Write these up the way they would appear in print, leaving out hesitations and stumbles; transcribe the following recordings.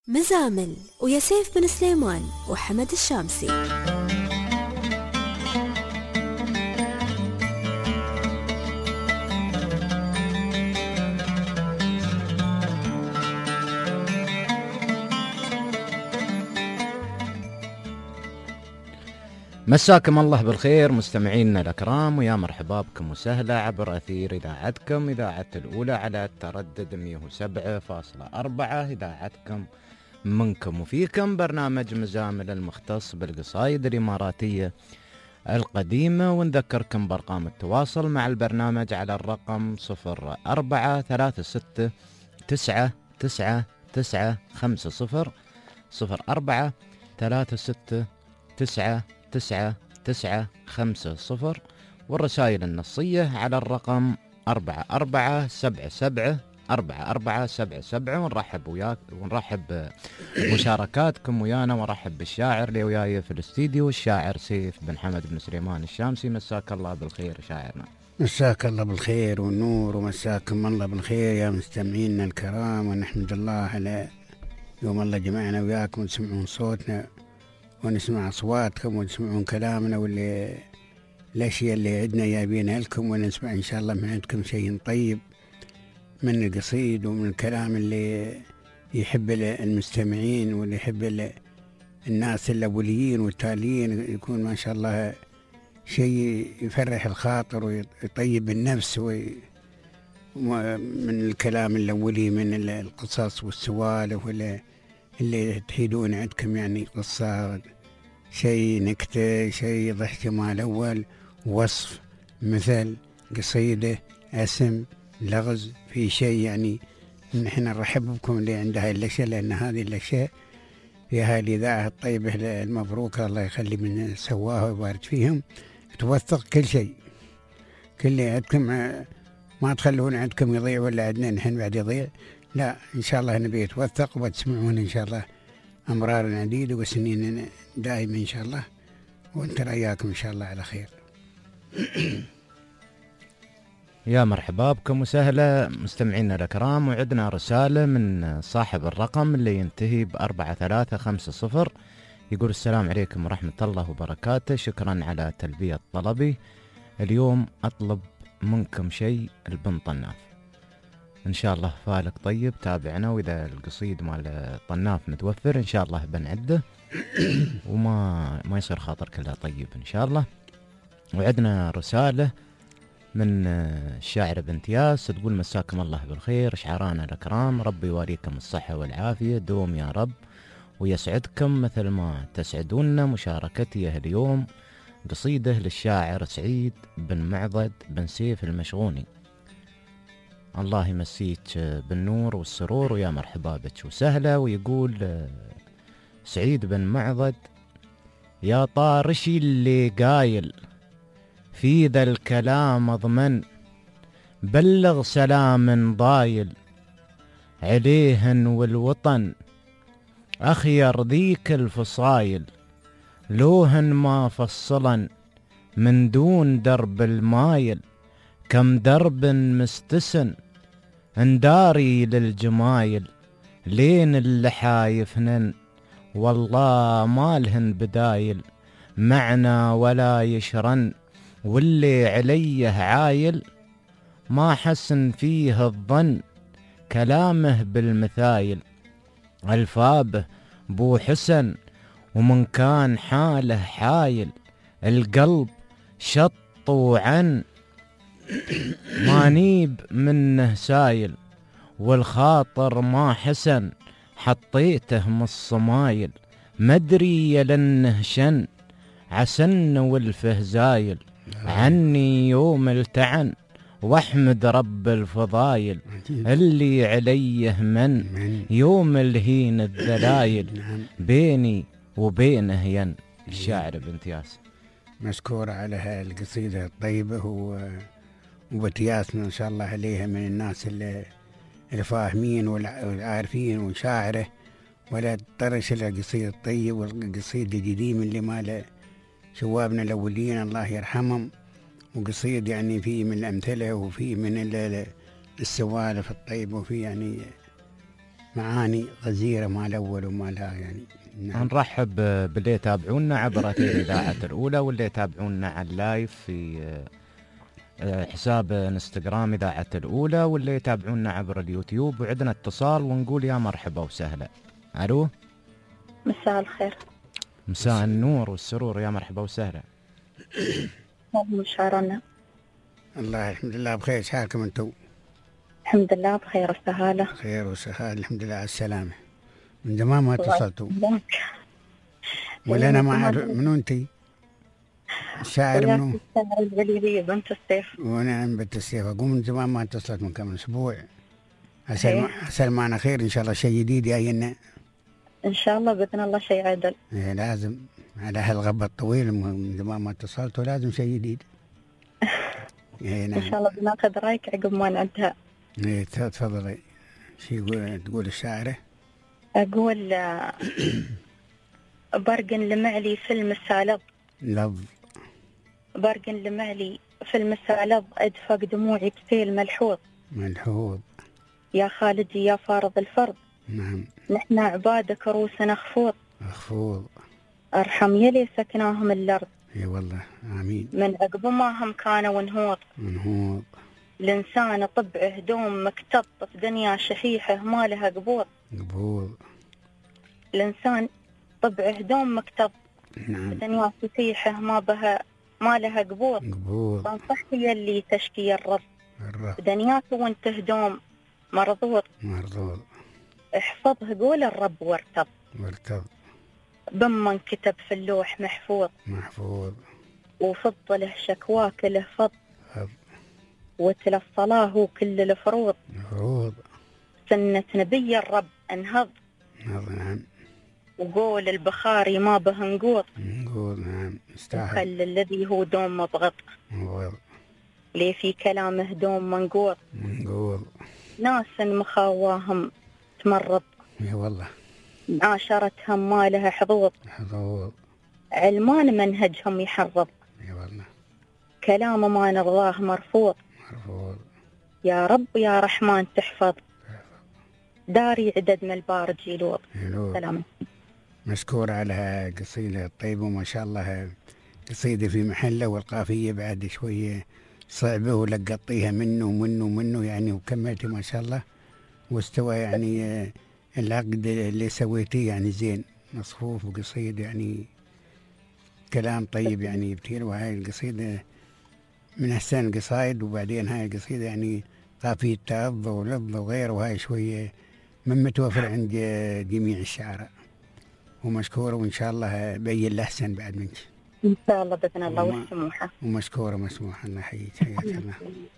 مزامل ويا سيف بن سليمان وحمد الشامسي. مساكم الله بالخير مستمعينا الأكرام، ويا مرحبا بكم وسهلا عبر أثير إذاعتكم إذاعة الأولى على التردد 107.4. إذاعتكم منكم وفيكم، برنامج مزامل المختص بالقصايد الإماراتية القديمة. ونذكركم بأرقام التواصل مع البرنامج على الرقم 0436999950 0436999950، والرسائل النصية على الرقم 4477. ونرحب بمشاركاتكم ويانا، ونرحب بالشاعر اللي وياي في الاستديو، الشاعر سيف بن حمد بن سليمان الشامسي. مساك الله بالخير شاعرنا. مساك الله بالخير والنور، ومساكم الله بالخير يا مستمعينا الكرام، ونحمد الله على يوم الله جمعنا وياكم وتسمعون صوتنا ونسمع أصواتكم ونسمعون كلامنا والأشياء اللي عندنا جايبينها لكم، ونسمع إن شاء الله من عندكم شيء طيب من القصيد ومن الكلام اللي يحب المستمعين واللي يحب الناس الأوليين والتاليين، يكون ما شاء الله شيء يفرح الخاطر ويطيب النفس من الكلام الأولي، من القصص والسوالف اللي تحيدون عندكم، يعني قصة، شيء نكتة، شيء ضحك مال أول، وصف، مثل، قصيدة، اسم، لغز، في شيء يعني نحن نرحب بكم اللي عند هاي الأشياء، لأن هذه الأشياء في هاي الإذاعة الطيبة المبروكة، الله يخلي من سواها ويبارك فيهم، توثق كل شيء، كل اللي عندكم ما تخلون عندكم يضيع ولا عندنا نحن بعد يضيع، لا إن شاء الله نبي يتوثق وتسمعون إن شاء الله أمرار عديدة وسنين دائما إن شاء الله، ونترى إياكم إن شاء الله على خير. يا مرحبا بكم وسهلا مستمعينا الأكرام، وعندنا رسالة من صاحب الرقم اللي ينتهي ب4350. يقول: السلام عليكم ورحمة الله وبركاته، شكرا على تلبية طلبي. اليوم أطلب منكم شيء البن طناف، إن شاء الله فالك طيب تابعنا، وإذا القصيد مال طناف متوفر إن شاء الله بنعده وما يصير خاطر كلها طيب إن شاء الله. وعندنا رسالة من الشاعر بنت ياس تقول: مساكم الله بالخير شعرانا الأكرام، ربي يواريكم الصحة والعافية دوم يا رب، ويسعدكم مثل ما تسعدونا. مشاركتي اليوم قصيدة للشاعر سعيد بن معضد بن سيف المشغوني، الله يمسيك بالنور والسرور، ويا مرحبا بك وسهلا. ويقول سعيد بن معضد: يا طارشي اللي قايل في ذا الكلام اضمن، بلغ سلام ضايل عليهن والوطن، أخير ذيك الفصايل لوهن ما فصلا من دون درب المايل، كم درب مستسن انداري للجمايل، لين اللحايفنن والله مالهن بدايل، معنا ولا يشرن واللي عليه عايل، ما حسن فيه الظن كلامه بالمثايل، الفابه بو حسن ومن كان حاله حايل، القلب شط عن مانيب منه سايل، والخاطر ما حسن حطيته من الصمايل، مدري يلنه شن عسن والفه زايل، عني يوم التعن واحمد رب الفضايل، اللي عليه من يوم الهين الذلايل، بيني وبينه ين. الشاعر بنت ياس مشكور على هاي القصيدة الطيبة، وبنت ياس ما شاء الله عليها من الناس اللي فاهمين والعارفين وشاعره، ولا تطرش القصيدة الطيب والقصيدة القديم اللي مال شوابنا الأولين الله يرحمهم، وقصيد يعني فيه من الأمثلة وفيه من السوالف الطيبة، وفيه يعني معاني غزيرة ما الأول وما لا يعني. نعم. نرحب باللي يتابعونا عبر أثير إذاعة الأولى، واللي يتابعونا على اللايف في حساب انستغرام إذاعة الأولى، واللي يتابعونا عبر اليوتيوب. وعندنا اتصال ونقول يا مرحبا وسهلا. ألو، مساء الخير. مساء النور والسرور، يا مرحبا وسهلا. مشعرنا. الله الحمد لله بخير، شحالكم انتم؟ الحمد لله بخير وسهالة. خير وسهالة الحمد لله على السلامة. من زمان ما اتصلتوا. ولا أنا ما أعرف منو أنتي؟ الشاعر منو؟ الشاعر الجليلية بنت السيف. ونعم بنت السيف. أقول من زمان ما اتصلت، من كم أسبوع. أسأل معنا خير إن شاء الله، شيء جديد جاينا. إن شاء الله بإذن الله شيء عدل. إيه لازم، على هالغبة الطويل من زمان ما اتصلت، ولازم شيء جديد. إيه نعم. إن شاء الله بناخذ رأيك عقب ما نعدها. إيه تفضلي. شو تقول الشاعرة؟ أقول برق لمعلي في المسالب. لفظ. برق لمعلي في المسالب، أدفق دموعي كثيل ملحوظ. ملحوظ. يا خالدي يا فارض الفرض. نعم. نحن عبادك رؤوسنا خفوض. مخفوض. ارحم يلي سكناهم الارض. اي والله امين. من عقب ما هم كانوا ونهوض. منهوض. الانسان طبعه دوم مكتب في دنيا شحيحه ما لها قبوض. قبوض. الانسان طبعه دوم مكتب. نعم. في دنيا شحيحه ما لها قبوض. قبوض. بنصحك يلي تشكي الرب. الرب. دنياك وانت هدوم مرضوض. مرضوض. احفظه قول الرب وارتب. وارتب. بمن كتب في اللوح محفوظ. محفوظ. وفضله شكواك له فض. فض. وتل الصلاة وكل الفروض. فروض. سنة نبي الرب انهض. نعم. وقول البخاري ما به نقوض. نقول نعم استاهل. وخل الذي هو دوم مبغض. مبغض. ليه في كلامه دوم منقوض. نقول. ناس مخاواهم تمرض. اي والله. معاشرتهم ما لها حظوظ. حظوظ. علمان منهجهم يحرض. اي والله. كلام ما نرضاه مرفوض. مرفوض. يا رب يا رحمن تحفظ. داري عدد من البارج يلوض. سلام. مشكور على قصيدة طيبة ما شاء الله، قصيدة في محله، والقافية بعد شوية صعبة ولقطيها منه يعني، وكملتي ما شاء الله، واستوى يعني العقد اللي سويتيه يعني زين مصفوف وقصيدة يعني كلام طيب يعني كثير. وهاي القصيدة من أحسن القصايد. وبعدين هاي القصيدة يعني قافية تأض ولفظ وغيره، وهاي شوية من متوفر عند جميع الشعراء. ومشكورة، وإن شاء الله بين الأحسن بعد منك إن شاء الله بإذن الله والسموحة. ومشكورة مسموحة. الله يحييك، حياك الله.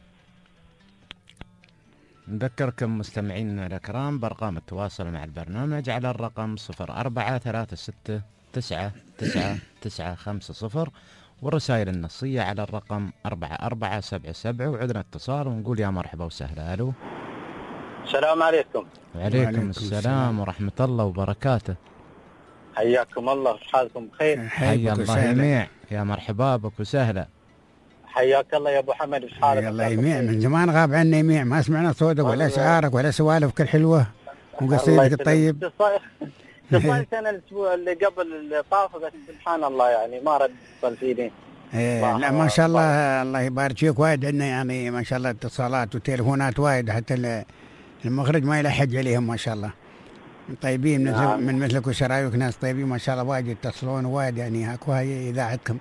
نذكركم مستمعينا الأكرام بأرقام التواصل مع البرنامج على الرقم 0436999950، والرسائل النصية على الرقم 4477. وعندنا اتصال ونقول يا مرحبا وسهلا. ألو. السلام عليكم. وعليكم السلام ورحمة الله وبركاته. حياكم الله، حالكم بخير؟ حيا الله جميع، يا مرحبا بك وسهلا. حياك الله يا ابو حمد، وش حالك؟ الله يميع، من زمان غاب عنا يميع، ما سمعنا صوتك ولا شعارك ولا سوالفك الحلوة وقصيدك الطيب. اتصلت انا الاسبوع اللي قبل اللي طاف، بس سبحان الله يعني ما رد اتصل فيني. ايه لا ما شاء الله، الله يبارك فيك. وايد عندنا يعني ما شاء الله اتصالات وتليفونات وايد، حتى المخرج ما يلحج عليهم ما شاء الله. طيبين من مثلك وشرايك، ناس طيبين ما شاء الله، وايد يتصلون وايد يعني. هاكو هاي اذاعتكم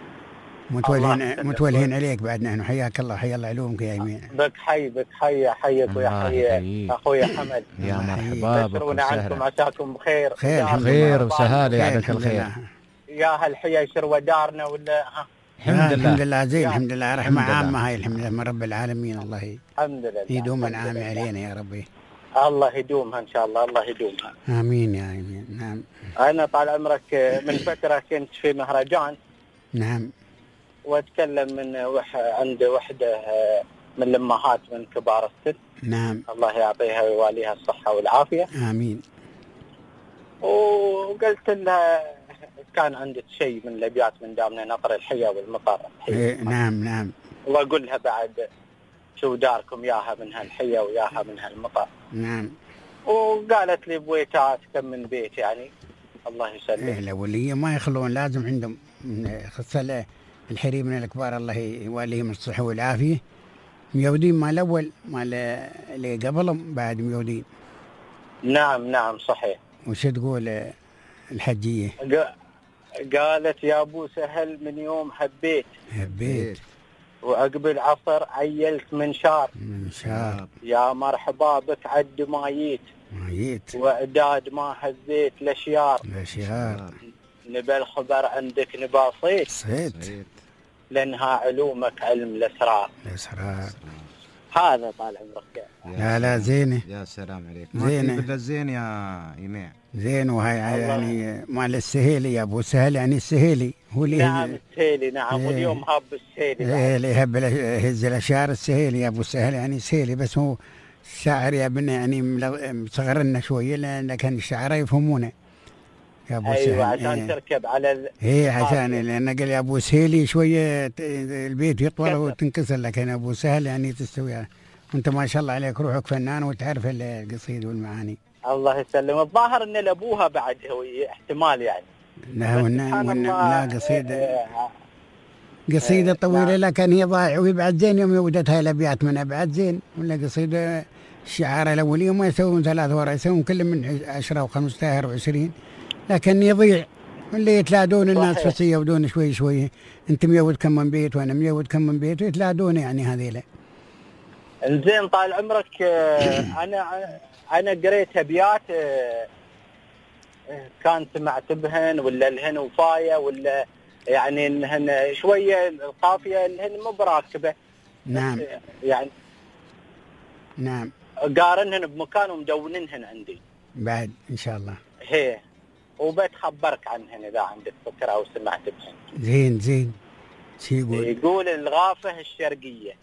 متولهين عليك بعد. نحن حياك الله، حيا الله علومك يا يمين. بك حيك ويا حي اخويا حمد. يا مرحبا بك وسهلا عنكم، عساكم بخير. خير وسهاله يعطيك الخير. يا هالحيا شروى دارنا ولا الحمد لله زين، الحمد لله رحمة عامة هاي، الحمد لله من رب العالمين. الله الحمد لله يدوم العام علينا يا ربي. الله يدومها ان شاء الله، الله يدومها. امين يا امين. نعم. انا طال عمرك من فترة كنت في مهرجان. نعم. واتكلم عند وحده من الامهات من كبار السن. نعم. الله يعطيها ويواليها الصحه والعافيه. امين. وقلت لها كان عندك شيء من الابيات من دامنا نطر الحياه والمطر. نعم نعم. واقول لها بعد شو داركم ياها من هالحياه وياها من هالمطر. نعم. وقالت لي بويتات كم من بيت يعني. الله يسلمك. الأولية ما يخلون، لازم عندهم خاصة الحريم من الكبار الله يواليهم الصحة والعافية، ميودين مال الأول مال اللي قبلهم بعد ميودين. نعم صحيح. وش تقول الحجية؟ قالت يا أبو سهل من يوم هبيت وعقب العصر عيلت من شار يا مرحبا بك عد مايت وإعداد ما هزيت لشيار نبى الخبر عندك نبى صيت لأنها علومك علم الأسرار. هذا طال عمرك. لا زينة. يا سلام عليك. زينة بدل زين يا يميع. زين وهي يعني مال السهيلي يا ابو سهل يعني السهيلي هو اللي نعم السهيلي نعم. واليوم هاب السهيلي اللي يهب هز الاشعار السهيلي يا ابو سهل يعني سهيلي، بس هو الشاعر يا ابن يعني مصغرنا شويه لكن الشعراء يفهمونه يا ابو سهل. ايوه عشان تركب على عشان لان قال يا ابو سهيلي شويه البيت يطول وتنكسر، لكن ابو سهل يعني تستوي. وانت ما شاء الله عليك روحك فنان وتعرف القصيد والمعاني. الله يسلم. الظاهر ان لابوها بعد هو احتمال يعني. لا قصيدة طويلة لكن هي ضايعة ويبعد زين يوم يودتها الابيات من ابعد زين، ولا قصيدة الشعراء الاولية ما يسوون 3 ورا يسوون كل من 10 و15 و20، لكن يضيع اللي يتلادون الناس بس يودون شوي. انت ميود كم من بيت وانا ميود كم من بيت ويتلادون يعني هذيلا. انزين طال عمرك. انا قريت ابيات كان سمعت بهن ولا الهن وفايه ولا يعني انهن شويه القافيه الهن مو براكبه. نعم يعني نعم قارنهن بمكان ومدوننهن عندي بعد ان شاء الله. هي وبتخبرك عنهن اذا عندك فكره او سمعت بهن. زين شو يقول الغافه الشرقيه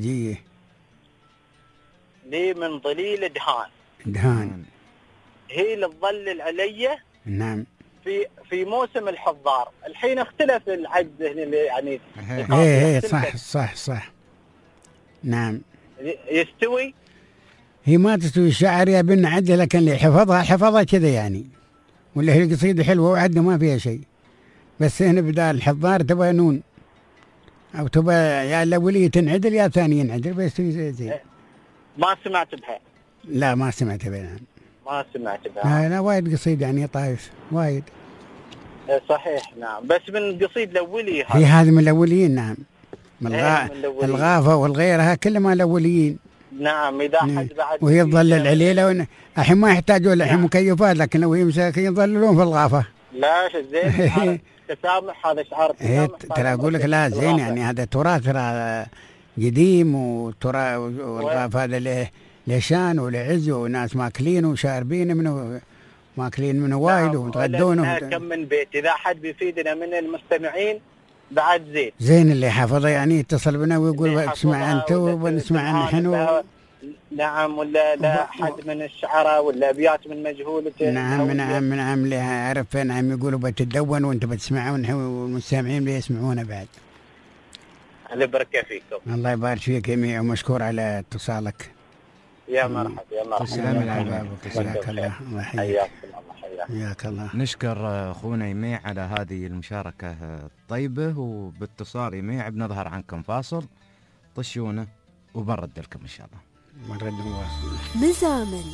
لي من ضليل دهان هي اللي تظلل علي. نعم في موسم الحضار. الحين اختلف العد يعني. ايه صح نعم. يستوي هي ما تستوي الشعر يا بن عدة، لكن اللي حفظها كذا يعني، ولا هي القصيدة حلوة وعدة ما فيها شيء، بس هنا بدال الحضار تبغى نون او تبغى يا الاولية تنعدل يا ثاني ينعدل بس زي. ما سمعت بها. لا ما سمعت بها. ما سمعت بها. لا وايد قصيد يعني طايف وايد. صحيح نعم. بس من القصيد الاولي هي هذه من الاوليين. نعم الغافة والغيرها كلها الاوليين. نعم اذا حد بعد وهي تظلل عليله الحين ما يحتاجوا الحين مكيفات، لكن لو هي مساكين يظللون في الغافة. لا زين تسامح هذا شعار التسامح. ترى اقول لك لا زين يعني هذا تراث ترى قديم وتراث والغافة هذا لشان ولعز وناس ماكلين وشاربين منه ماكلين منه وايد ومتغدون. كم من بيت اذا حد بيفيدنا من المستمعين بعد زين اللي حافظه يعني يتصل بنا ويقول اسمع انت ونسمع نحن. نعم ولا لا حد من الشعراء ولا ابيات من مجهولته. نعم اللي عرف نعم يقولوا بتدون وانت بتسمعون والمستمعين بيسمعونا بعد. الله يبارك فيكم. الله يبارك فيك يا ومشكور على اتصالك. يا مرحبا تسلم على حياك الله. الله يحييك. حياك الله. نشكر اخونا يميع على هذه المشاركه الطيبه، وباتصال يميع بنظهر عنكم فاصل طشونا وبنرد لكم ان شاء الله. بنرد نواصل. مزامن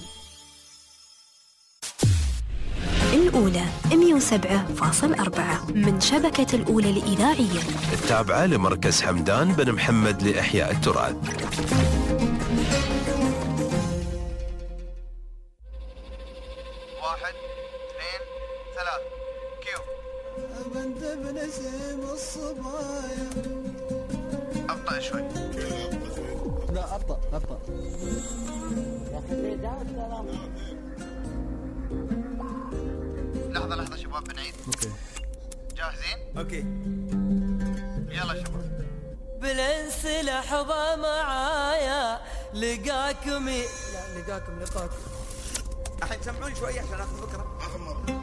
الأولى 107.4 من شبكة الأولى الإذاعية التابعة لمركز حمدان بن محمد لإحياء التراث. 1 2 3 كيو. بنت بنسم الصبايا. أبطأ شوي. لا أبطأ. لحظة شباب بنعيد. اوكي. جاهزين؟ اوكي. يلا شباب. بالانس لحظة معايا لقاكم لقاكم. الحين سمعوني شوي عشان اخذ فكرة. اخر مرة.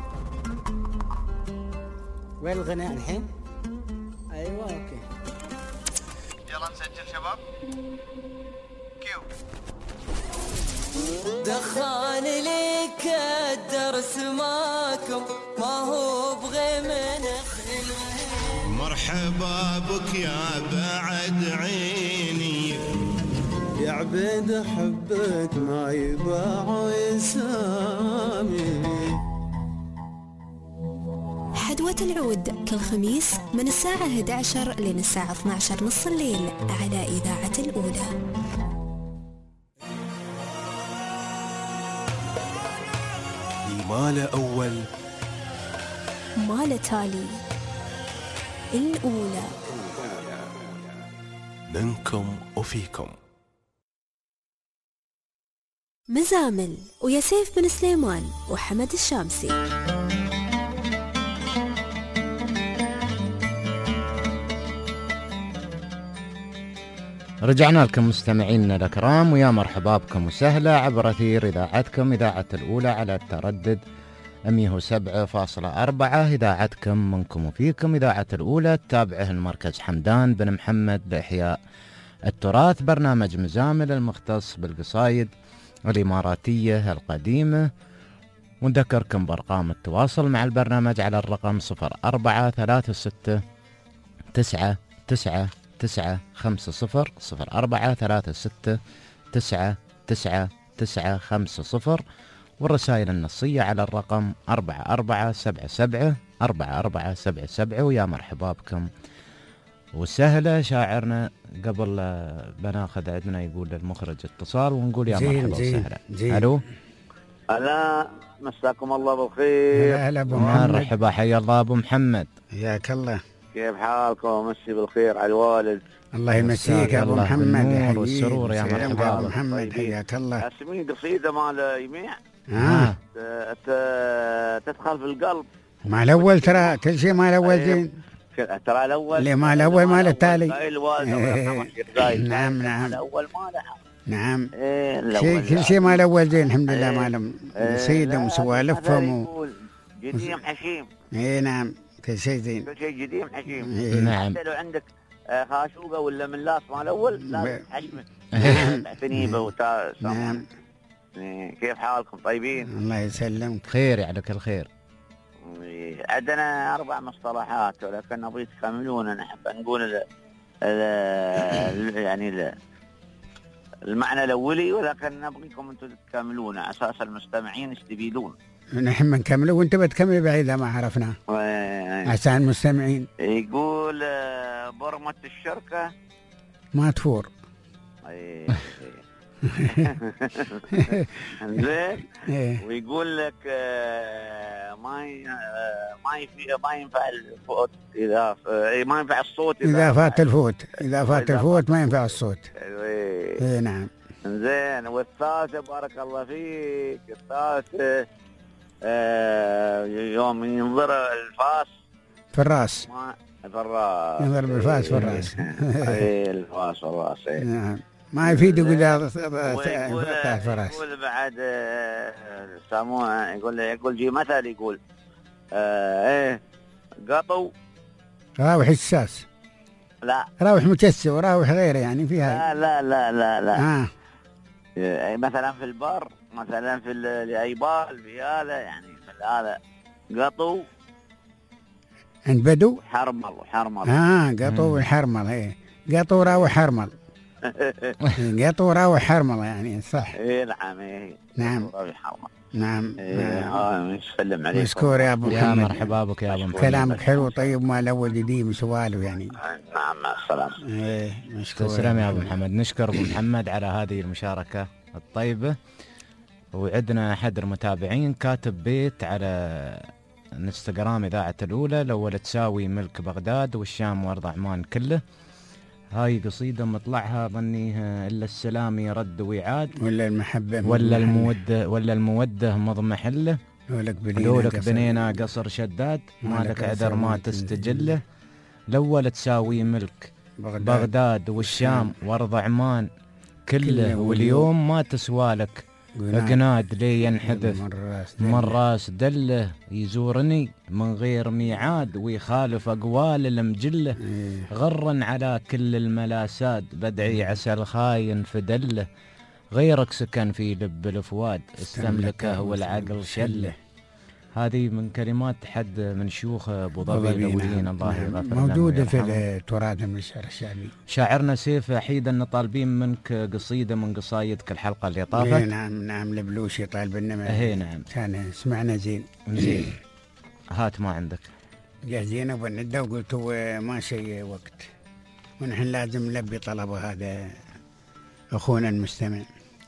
وين الغناء الحين؟ ايوه اوكي. يلا نسجل شباب. كيو. دخان ليك الدرس ماكم ما هو بغي من خلوه. مرحبا بك يا بعد عيني يا عبيد حبك ما يباع يسامي. حدوة العود كل خميس من الساعة 11 لين الساعة 12 نص الليل على إذاعة الأولى. ما له أول ما له تالي، الأولى منكم وفيكم. مزامل ويا سيف بن سليمان وحمد الشامسي. رجعنا لكم مستمعينا الأكرام، ويا مرحبا بكم وسهلا عبر أثير إذاعتكم إذاعة الأولى على التردد 107.4. إذاعتكم منكم وفيكم إذاعة الأولى، تتابعه المركز حمدان بن محمد لإحياء التراث، برنامج مزامل المختص بالقصايد الإماراتية القديمة. ونذكركم بأرقام التواصل مع البرنامج على الرقم 0436 99950 0436 99950، والرسائل النصية على الرقم 4477 4477. ويا مرحبا بكم وسهلا. شاعرنا قبل بناخذ عندنا يقول المخرج اتصال ونقول يا مرحبا وسهلا. الو هلا، مساكم الله بالخير. هلا ابو محمد. مرحبا، حيا الله ابو محمد. حياك الله. كيف حالكم؟ مسي بالخير على الوالد. الله يمسيك يا ابو محمد والسرور. يا مرحبا ابو محمد، حياك الله. اسمي قصيده مال يميع تدخل في القلب. مع الاول ترى كل شيء مع الاول زين. ترى الاول اللي مع الاول مال التالي. نعم نعم الاول ما له. نعم كل شيء مال الاول زين الحمد لله. مالهم سيدهم وسوالفهم جديم حشيم. اي نعم كل شيء زين، كل شيء جديم حشيم. نعم. حتى لو عندك خاشوقه ولا ملاص مال الاول لازم حشمه ثنيبه وتا. نعم. كيف حالكم؟ طيبين؟ الله يسلمك. خير يعلك الخير. عندنا 4 مصطلحات ولكن نبي تكملون. نحب نقول يعني المعنى الأولي، ولكن نبغيكم أنتم تكملون على أساس المستمعين يستفيدون. نحن نكمله وأنت بتكمل بعيدا ما عرفنا عشان المستمعين. يقول برمة الشركة ما تفور. زين. ويقول لك ما ينفع الفوت اذا ما ينفع الصوت اذا فات الفوت. اذا فات الفوت ما ينفع الصوت. اي نعم. زين. والثالثة بارك الله فيك، الثالثة يوم ينظر الفاس في الراس. في الراس. ينظر بالفاس في الراس. اي الفاس في الراس. نعم. ما يفيد يقول فراس. يقول بعد ساموها يقول جي مثل يقول ايه قطو راوح الساس. لا راوح مكسر وراوح غيره يعني فيها. لا لا لا لا لا. مثلا في البر، مثلا في الايبال في هذا يعني في هذا قطو عند بدو حرمل. قطو وحرمل. ايه قطو راوح حرمل. قطو راوح حرمل يعني صح. ايه نعم. ايه نعم نعم. نسلم عليك. مشكور يا ابو محمد. يا مرحبا بك يا ابو محمد. كلامك حلو طيب ما الاول جديد سواله يعني. نعم مع السلامه. ايه مشكور. تسلم يا ابو محمد. نشكر ابو محمد على هذه المشاركه الطيبه. وعندنا احد المتابعين كاتب بيت على انستغرام اذاعه الاولى، الاول تساوي ملك بغداد والشام وارض عمان كله. هاي قصيدة مطلعها ظنيها إلا السلام يرد ويعاد، ولا المحبة ولا المودة مضمحله، لولك بنينا قصر شداد مالك عذر ما تستجله. الأول تساوي ملك بغداد والشام وارض عمان كله، واليوم ما تسوالك قناد لي ينحذف من راس دله، يزورني من غير ميعاد ويخالف أقوال المجلة، غرا على كل الملاسات بدعي عسى الخاين فدله، غيرك سكن في لب الفؤاد استملكه والعقل شله. هذه من كلمات حد من شيوخ ابو ظبي الاولين الله يغفر له، موجوده في التراث من الشعر الشعبي. شاعرنا سيف احيد ان طالبين منك قصيده من قصايدك الحلقه اللي طافت. نعم البلوشي طالب لنا. اي نعم كان سمعنا زين. هات ما عندك جاهزين وبنده، وقلت ما شيء وقت ونحن لازم نلبي طلبه هذا اخونا المستمع.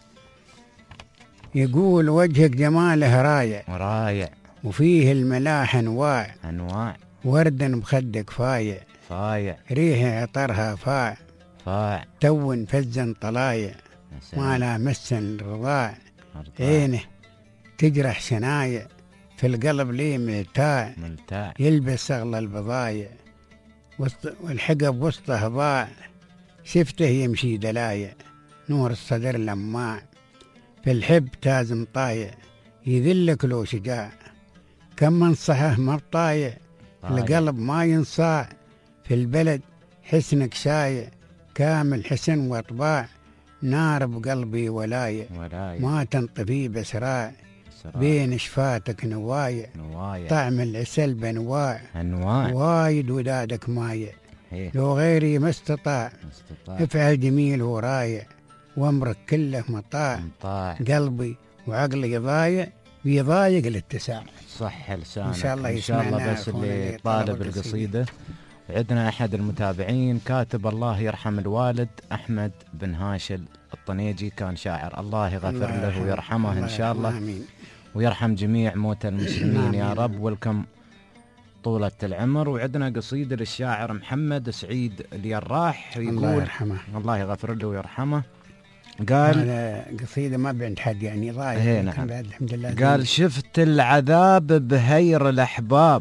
يقول وجهك جماله رايع وفيه الملاح انواع وردا بخدك فايع ريح عطرها فاع تون فزا طلايع ما لا مسا رضاع عينه تجرح شنايع في القلب ليه ملتاع يلبس اغلى البضايع والحقب وسطه ضاع شفته يمشي دلايع نور الصدر لماع في الحب تازم طايع يذلك لو شجاع كم من صحه ما بطايع القلب ما ينصاع في البلد حسنك شايع كامل حسن وطباع نار بقلبي ولايع ما تنطفي بسراع بين شفاتك نوايع طعم العسل بانواع وايد ودادك مايع لو غيري ما استطاع افعل جميل ورايع وامرك كله مطاع قلبي وعقلي ضايع بيضايق الاتساع. صح لسانك ان شاء الله ان شاء الله. بس اللي طالب القصيده عندنا احد المتابعين كاتب الله يرحم الوالد احمد بن هاشل الطنيجي، كان شاعر الله يغفر له ويرحمه ان شاء الله. آمين. ويرحم جميع موتى المسلمين يا رب ولكم طولة العمر. وعندنا قصيدة للشاعر محمد سعيد اليراح يقول الله يرحمه الله يغفر له ويرحمه. قال قصيدة ما بعند حد يعني ضايع. نعم. الحمد لله. قال شفت العذاب بهير الأحباب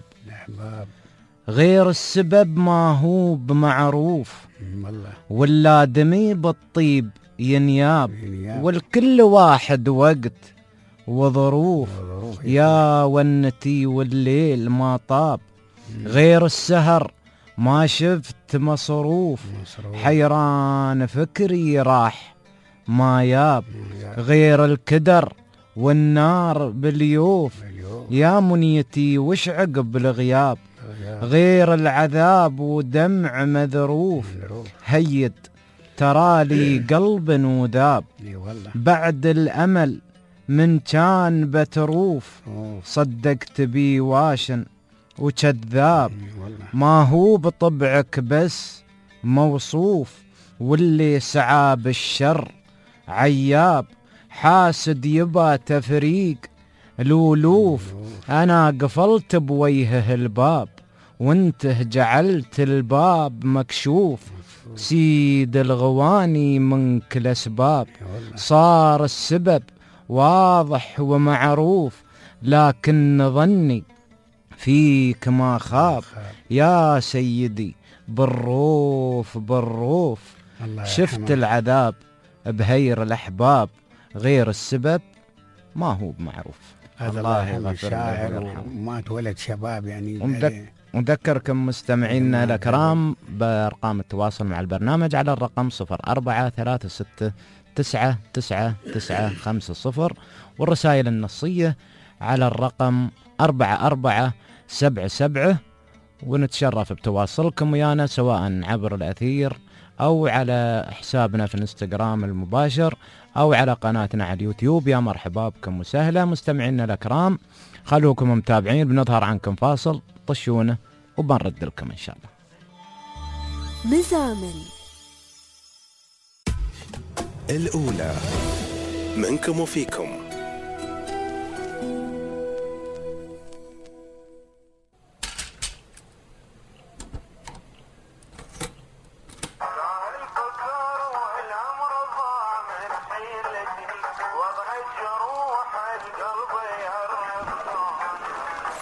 غير السبب ما هو بمعروف ولا دمي بالطيب ينياب والكل واحد وقت وظروف يا ونتي والليل ما طاب غير السهر ما شفت مصروف حيران فكري راح ما ياب غير الكدر والنار باليوف يا منيتي وش عقب الغياب غير العذاب ودمع مذروف هيد ترالي قلب وذاب بعد الأمل من كان بتروف صدقت بي واشن وكذاب ما هو بطبعك بس موصوف واللي سعى بالشر عياب حاسد يبا تفريق لولوف أنا قفلت بوجهه الباب وانته جعلت الباب مكشوف سيد الغواني منك الأسباب صار السبب واضح ومعروف لكن ظني فيك ما خاب يا سيدي بالروف شفت العذاب بهير الأحباب غير السبب ما هو بمعروف. الله يغفر له ومات ولد شباب يعني. نذكركم مستمعينا الأكرام بأرقام التواصل مع البرنامج على الرقم 0436999950 والرسائل النصية على الرقم 4477 ونتشرف بتواصلكم ويانا سواء عبر الأثير أو على حسابنا في الانستغرام المباشر أو على قناتنا على اليوتيوب. يا مرحبا بكم وسهلا مستمعينا الأكرام، خلوكم متابعين بنظهر عنكم فاصل طشونا وبنرد لكم إن شاء الله. مزامل الأولى منكم وفيكم.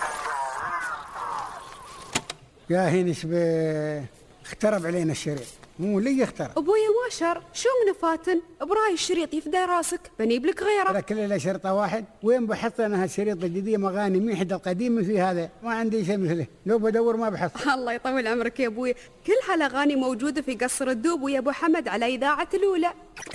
يا هينش اخترب علينا الشريط. مو لي يختار. ابويا ما شر، شو من فاتن؟ براي الشريط يفدى راسك، بنيب لك غيره. هذا كله له شرطه واحد، وين بحط انا هالشريط الجديد مغاني من حد القديم في هذا، ما عندي شيء مثله، لو بدور ما بحصل. الله يطول عمرك يا ابوي، كل هالاغاني موجوده في قصر الدوب ويا ابو حمد على اذاعه الاولى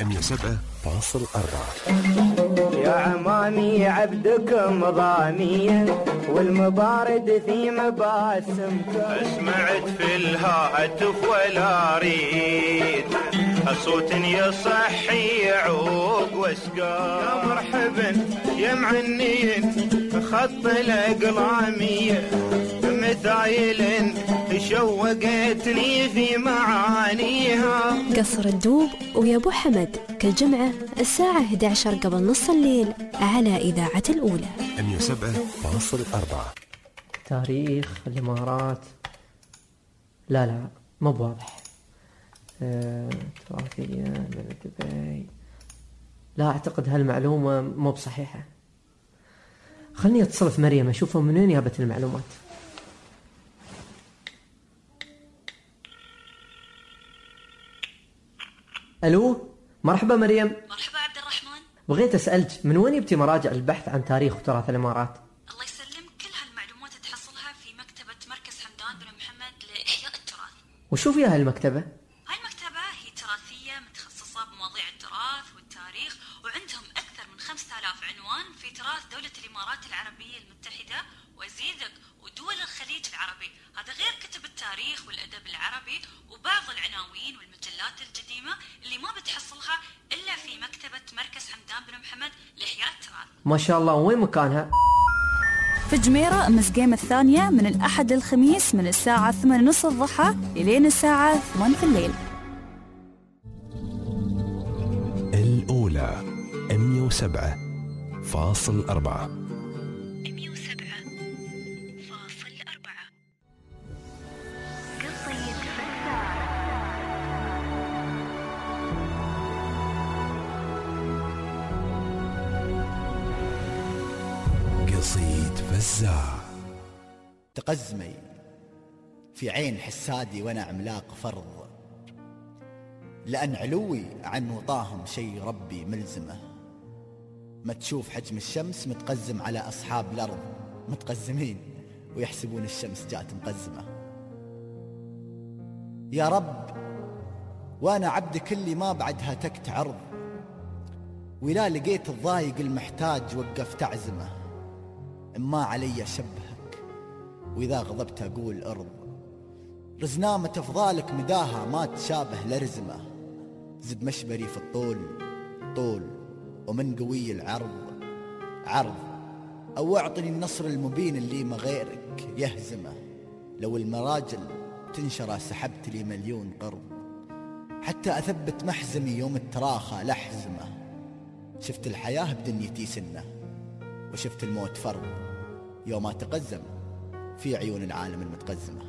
107.4. يا عماني عبدكم ضامية والمبارد في مباسمكم. سمعت في الهاتف ولا اريد صوت يصحي يعوق واسقام. يا مرحبا يا معنين خط الاقلامية مثايل شوقتني في معانيها. قصر الدوب ويا ابو حمد كل جمعة الساعة 11 قبل نص الليل على إذاعة الأولى 107.4. تاريخ الإمارات لا مو بواضح. تراثية من دبي، لا أعتقد هالمعلومة مو بصحيحة. خلني أتصل في مريم أشوفها من وين جابت المعلومات. ألو، مرحبا مريم. مرحبا عبد الرحمن. بغيت أسألك من وين يبتي مراجع البحث عن تاريخ وتراث الإمارات؟ الله يسلمك، كل هالمعلومات تحصلها في مكتبة مركز حمدان بن محمد لإحياء التراث. وشو فيها هالمكتبة؟ هاي المكتبة هي تراثية متخصصة بمواضيع التراث والتاريخ، وعندهم أكثر من 5000 عنوان في تراث دولة الإمارات العربية المتحدة وزيدك ودول الخليج العربي. هذا غير كتب التاريخ والأدب العربي وبعض العناوين والمجلات القديمة اللي ما بتحصلها إلا في مكتبة مركز حمدان بن محمد لإحياء التراث. ما شاء الله. وين مكانها؟ في جميرة مسقيم الثانية من الأحد للخميس من الساعة 8:30 الضحى إلين الساعة 8 في الليل. الأولى 107.4. قصيد فزاع. تقزمي في عين حسادي وانا عملاق فرض، لأن علوي عن وطاهم شي ربي ملزمه. ما تشوف حجم الشمس متقزم على أصحاب الأرض متقزمين ويحسبون الشمس جات مقزمة. يا رب وأنا عبدك اللي ما بعدها تكت عرض، ولا لقيت الضايق المحتاج وقفت أعزمه. إما علي شبهك وإذا غضبت أقول أرض، رزنامة أفضالك مداها ما تشابه لرزمة. زد مشبري في الطول طول ومن قوي العرض عرض، أو أعطني النصر المبين اللي ما غيرك يهزمه. لو المراجل تنشر سحبت لي 1,000,000 قرض، حتى أثبت محزمي يوم التراخى لحزمه. شفت الحياة بدنيتي سنة وشفت الموت فرض، يوم أتقزم في عيون العالم المتقزمة.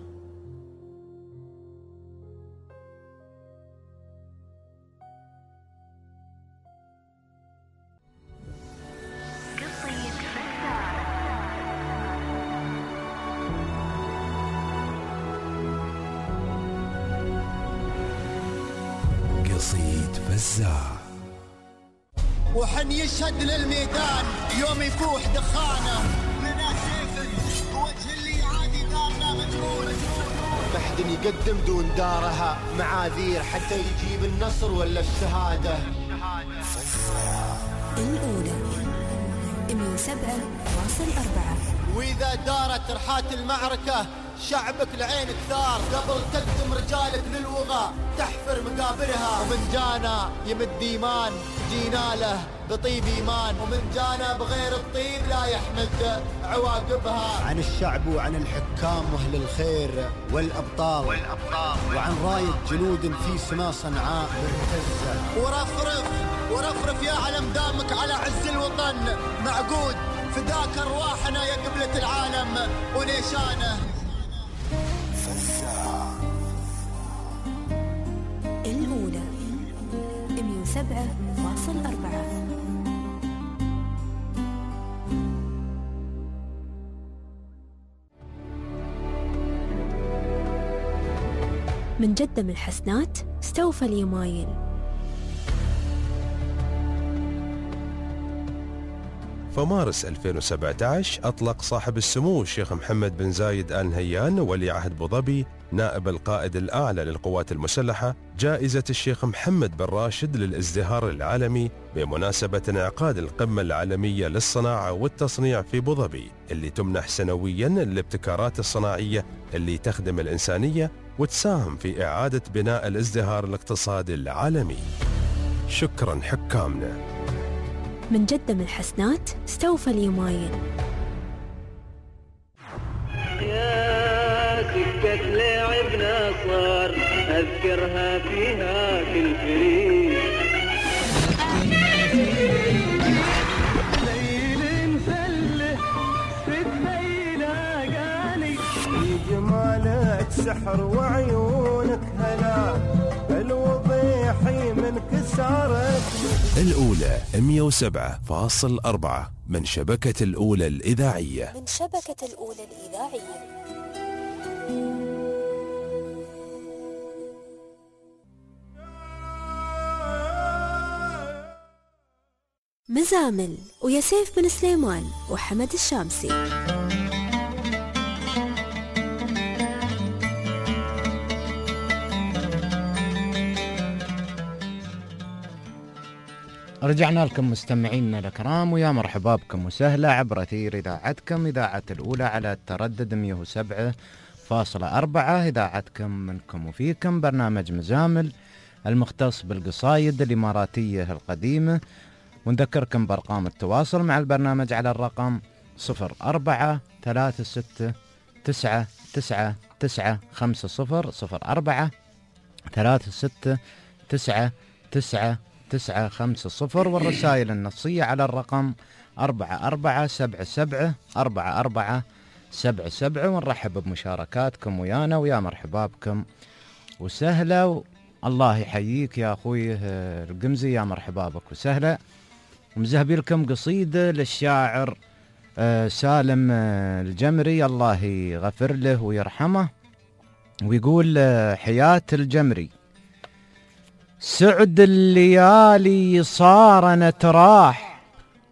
قصيد فزاع. وحن يشهد للميدان يوم يفوح دخانه، لنا سيف وجه اللي عادي دارنا مجنون. محد يقدم دون دارها معاذير حتى يجيب النصر ولا الشهادة. الأولى 107.4. وإذا دارت رحات المعركة شعبك لعين كثار، قبل تقدم رجالك للوغى تحفر مقابرها. ومن جانا يمد إيمان جينا له بطيب إيمان، ومن جانا بغير الطيب لا يحمد عواقبها. عن الشعب وعن الحكام وأهل الخير والأبطال وعن راية جنود في سما صنعاء مرتزة. ورفرف يا علم دامك على عز الوطن معقود، فداك أرواحنا يا قبلة العالم ونيشانه. الأولى 107.4. من جدة من الحسنات استوفى اليمايل. فمارس 2017 أطلق صاحب السمو الشيخ محمد بن زايد آل نهيان ولي عهد أبو ظبي نائب القائد الأعلى للقوات المسلحة جائزة الشيخ محمد بن راشد للازدهار العالمي بمناسبة انعقاد القمة العالمية للصناعة والتصنيع في أبو ظبي، اللي تمنح سنويا الابتكارات الصناعية اللي تخدم الإنسانية وتساهم في إعادة بناء الازدهار الاقتصادي العالمي. شكرا حكامنا. من جدة من الحسنات استوفى اليمايل. يا سكة لعبنا صار أذكرها فيها كل فريق، ليل مسله في الليل أغاني، جمالك سحر وعيونك هلا، الوضيحي من كسارك. الأولى 107.4 من شبكة الأولى الإذاعية. من شبكة الأولى الإذاعية. مزامل ويا سيف بن سليمان وحمد الشامسي. رجعنا لكم مستمعينا الكرام ويا مرحبا بكم وسهلا عبر أثير إذاعتكم إذاعة الأولى على التردد 107.4 إذاعتكم منكم وفيكم برنامج مزامل المختص بالقصايد الإماراتية القديمة. ونذكركم بأرقام التواصل مع البرنامج على الرقم 04369950 والرسائل النصية على الرقم 4477. ونرحب بمشاركاتكم ويانا ويا مرحبا بكم وسهلا. الله يحييك يا أخوي القمزي، يا مرحبا بك وسهلا. ومزهبي لكم قصيدة للشاعر سالم الجمري، الله يغفر له ويرحمه، ويقول حياة الجمري: سعد الليالي صار نتراح،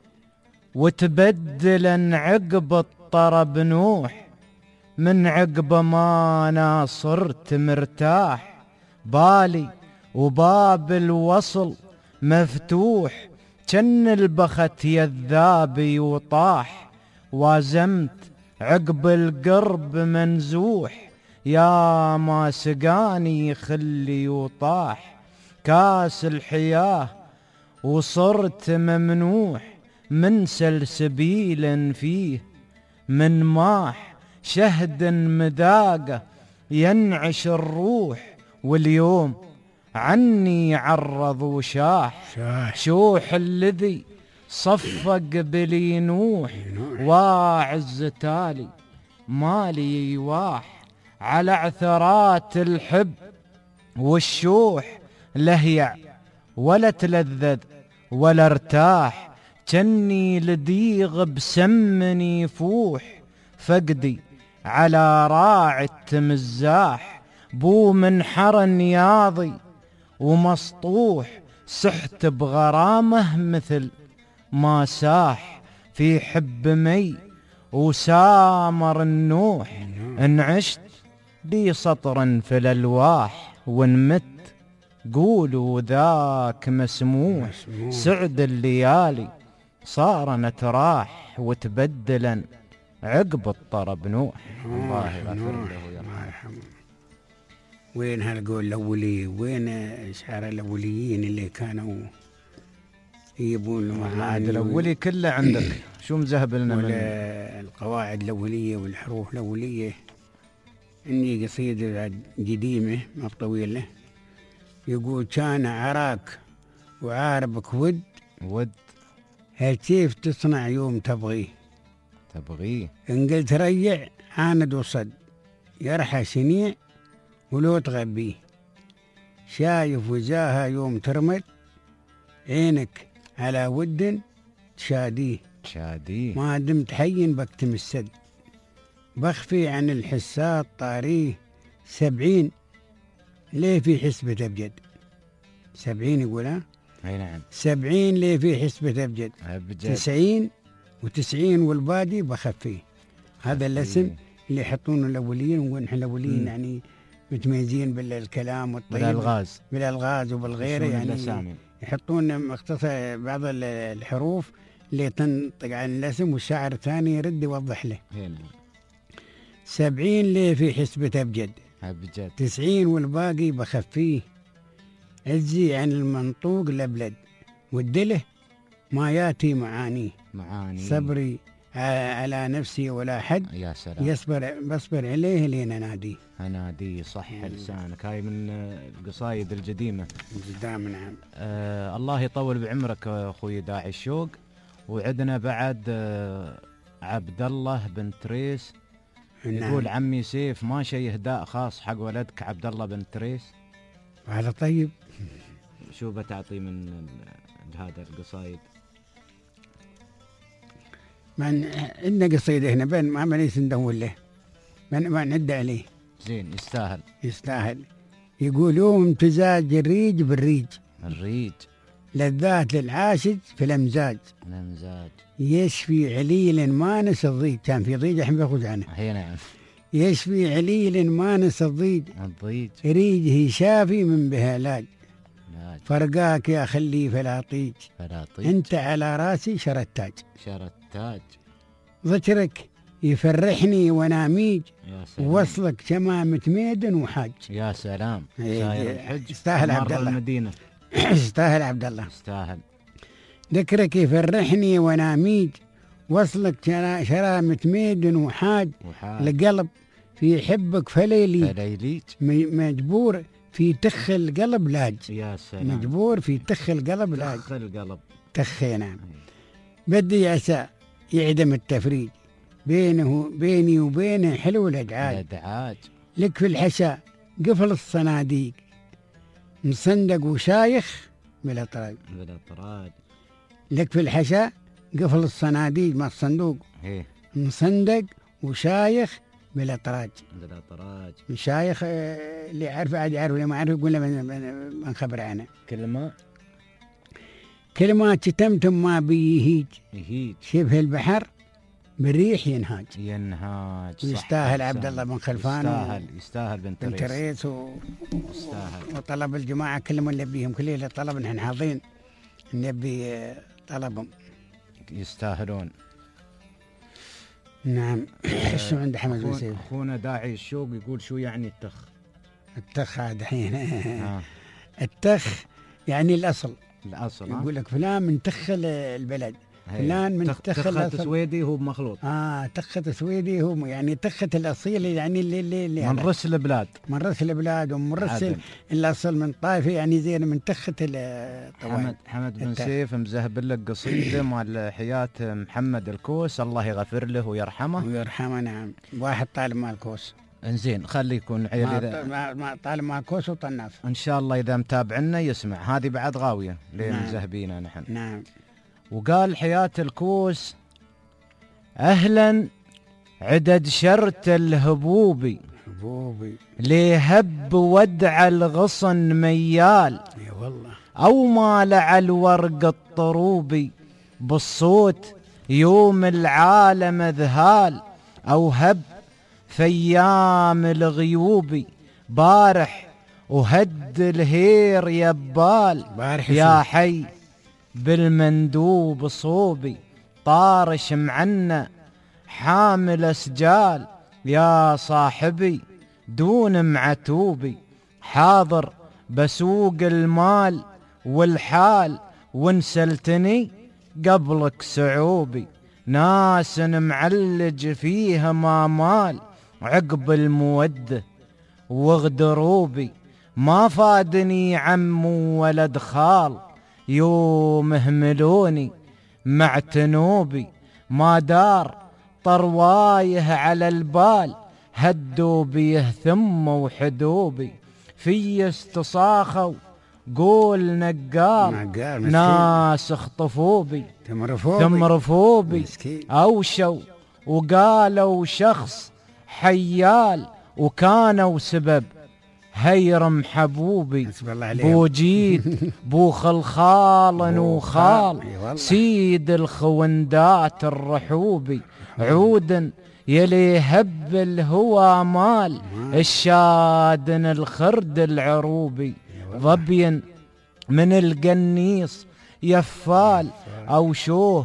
وتبدلا عقب الطرب نوح، من عقب ما أنا صرت مرتاح، بالي وباب الوصل مفتوح، كن البخت يذابي وطاح، وازمت عقب القرب منزوح، يا ما سقاني خلي وطاح، كاس الحياة وصرت ممنوح، من سلسبيل فيه من ماح، شهد مذاقه ينعش الروح، واليوم عني عرض وشاح، شوح الذي صفق بلي نوح، واعز تالي مالي يواح، على عثرات الحب والشوح، لهيع ولا تلذذ ولا ارتاح، كني لديغ بسمني فوح، فقدي على راعي التمزاح، بو منحر نياضي ومسطوح، سحت بغرامه مثل ما ساح، في حب مي وسامر النوح، ان عشت بي سطر في الألواح، وان مت قولوا ذاك مسموح، سعد الليالي صار نتراح، وتبدلا عقب الطرب نوح. الله يغفر له ويرحمه. وين هالقول الأولي، وين شعر الأوليين اللي كانوا يجيبون المعاني الأولي كله عندك، شو مذهب لنا من القواعد الأولية والحروف الأولية. عندي قصيدة قديمة ما بطويلة، يقول: كان عراك وعاربك ود، هل كيف تصنع يوم تبغيه، إن قلت ريع عاند وصد، يرحى شنيع ولو تغبيه، شايف وجاهها يوم ترمد، عينك على ود تشاديه، ما دمت حين بكتم السد، بخفي عن الحسات طاريه 70 ليه في حسبة أبجد 70 يقول ها؟ اي نعم 70 ليه في حسبة أبجد 90 و90 والباقي بخفيه. هذا الاسم اللي يحطونه الأولين، ونقول نحن الأولين يعني متميزين بالكلام والطيب بالألغاز وبالغيره، يعني يحطون مختصر بعض الحروف اللي تنطق عن الاسم، والشاعر الثاني يرد يوضح له. 70 ليه في حسبة أبجد 90 والباقي بخفيه، عزي عن المنطوق لبلد والدله ما ياتي معاني صبري على نفسي ولا حد يا سلام بصبر عليه لين انادي صح لسانك. هاي من القصايد القديمه. نعم. الله يطول بعمرك اخوي داعي الشوق. وعندنا بعد عبد الله بن تريس يقول عمي سيف ما شي اهداء خاص حق ولدك عبد الله بن تريس؟ هذا طيب. شو بتعطي من هذا القصايد؟ من عندنا قصيدة هنا بين ما ليس ندور له ما نعد عليه. زين يستاهل. يقولون امتزاج الريج بالريج، لذات للعاشق في الامزاج، يشفي عليل ما نس الضيج. كان في ضيج الحين بيخرج عنه. نعم. يشفي عليل ما نس الضيج ريجه شافي من بهلاج، فرقاك يا خلي فلا طيج انت على راسي شرتاج ذكرك يفرحني وناميج، وصلك شمامة ميدن وحاج. يا سلام ساير الحج يستاهل عبد الله المدينة. يستاهل عبد الله يستاهل. ذكرك يفرحني وناميج، وصلك شرامة ميدن وحاج. القلب في حبك فليليج مجبور في تخ القلب لاج. يا سلام مجبور في تخ القلب لاج. تخ القلب تخينا. بدي عسى يعدم التفريج، بيني وبينه حلو الادعاج. لك في الحشا قفل الصناديق، مصندق وشايخ بالاطراج. لك في الحشا قفل الصناديق ما الصندوق، مصندق وشايخ بالاطراج. مشايخ اللي يعرف عاد يعرف، اللي ما يعرف يقول له ما نخبر عنه. كلمات شتمتم ما بيهيج، شبه البحر بالريح ينهاج. يستاهل عبد الله بن خلفان. يستاهل بن تريس وطلب الجماعة كلهم نبيهم، كل اللي طلب نحن حاضين نبي طلبهم. يستاهلون. نعم. شو عند حمد بن سيف؟ اخونا داعي الشوق يقول شو يعني التخ هذا الحين. التخ يعني الأصل. يقول لك فلان من تخ البلد، فلان من تخة سويدي هو مخلوط. تخة سويدي هو يعني تخة الأصيل، يعني اللي من رس البلاد ومن رس الأصل من طائفة، يعني زين من تخة الطوائف. حمد بن سيف مزهب لك قصيدة مع حياة محمد الكوس، الله يغفر له ويرحمه. نعم. واحد طالب مع الكوس. انزين خلي يكون طالب مع كوس وطناف. ان شاء الله اذا متابعنا يسمع. هذه بعد غاويه لين مزهبينا نحن. نعم. وقال حياة الكوس اهلا عدد شرت الهبوبي، ليهب ودع الغصن ميال، والله او مالع الورق الطروبي، بالصوت يوم العالم ذهال، او هب فيام الغيوبي، بارح وهد الهير يبال، يا حي بالمندوب صوبي، طارش معنا حامل اسجال، يا صاحبي دون معتوبي، حاضر بسوق المال والحال، وانسلتني قبلك سعوبي، ناس معلج فيها ما مال، عقب المودة واغدروبي، ما فادني عم ولد خال، يوم اهملوني مع تنوبي، ما دار طروايه على البال، هدوا بيه ثموا حدوبي، في استصاخوا قول نقال، ناس اخطفوا بي ثم رفوا بي، اوشوا وقالوا شخص حيال، وكانوا سبب هيرم حبوبي بو جيد بو خلخال وخال سيد الخوندات الرحوبي عودا يلي هب الهوى مال الشادن الخرد العروبي ظبيا من القنيص يفال أو شوه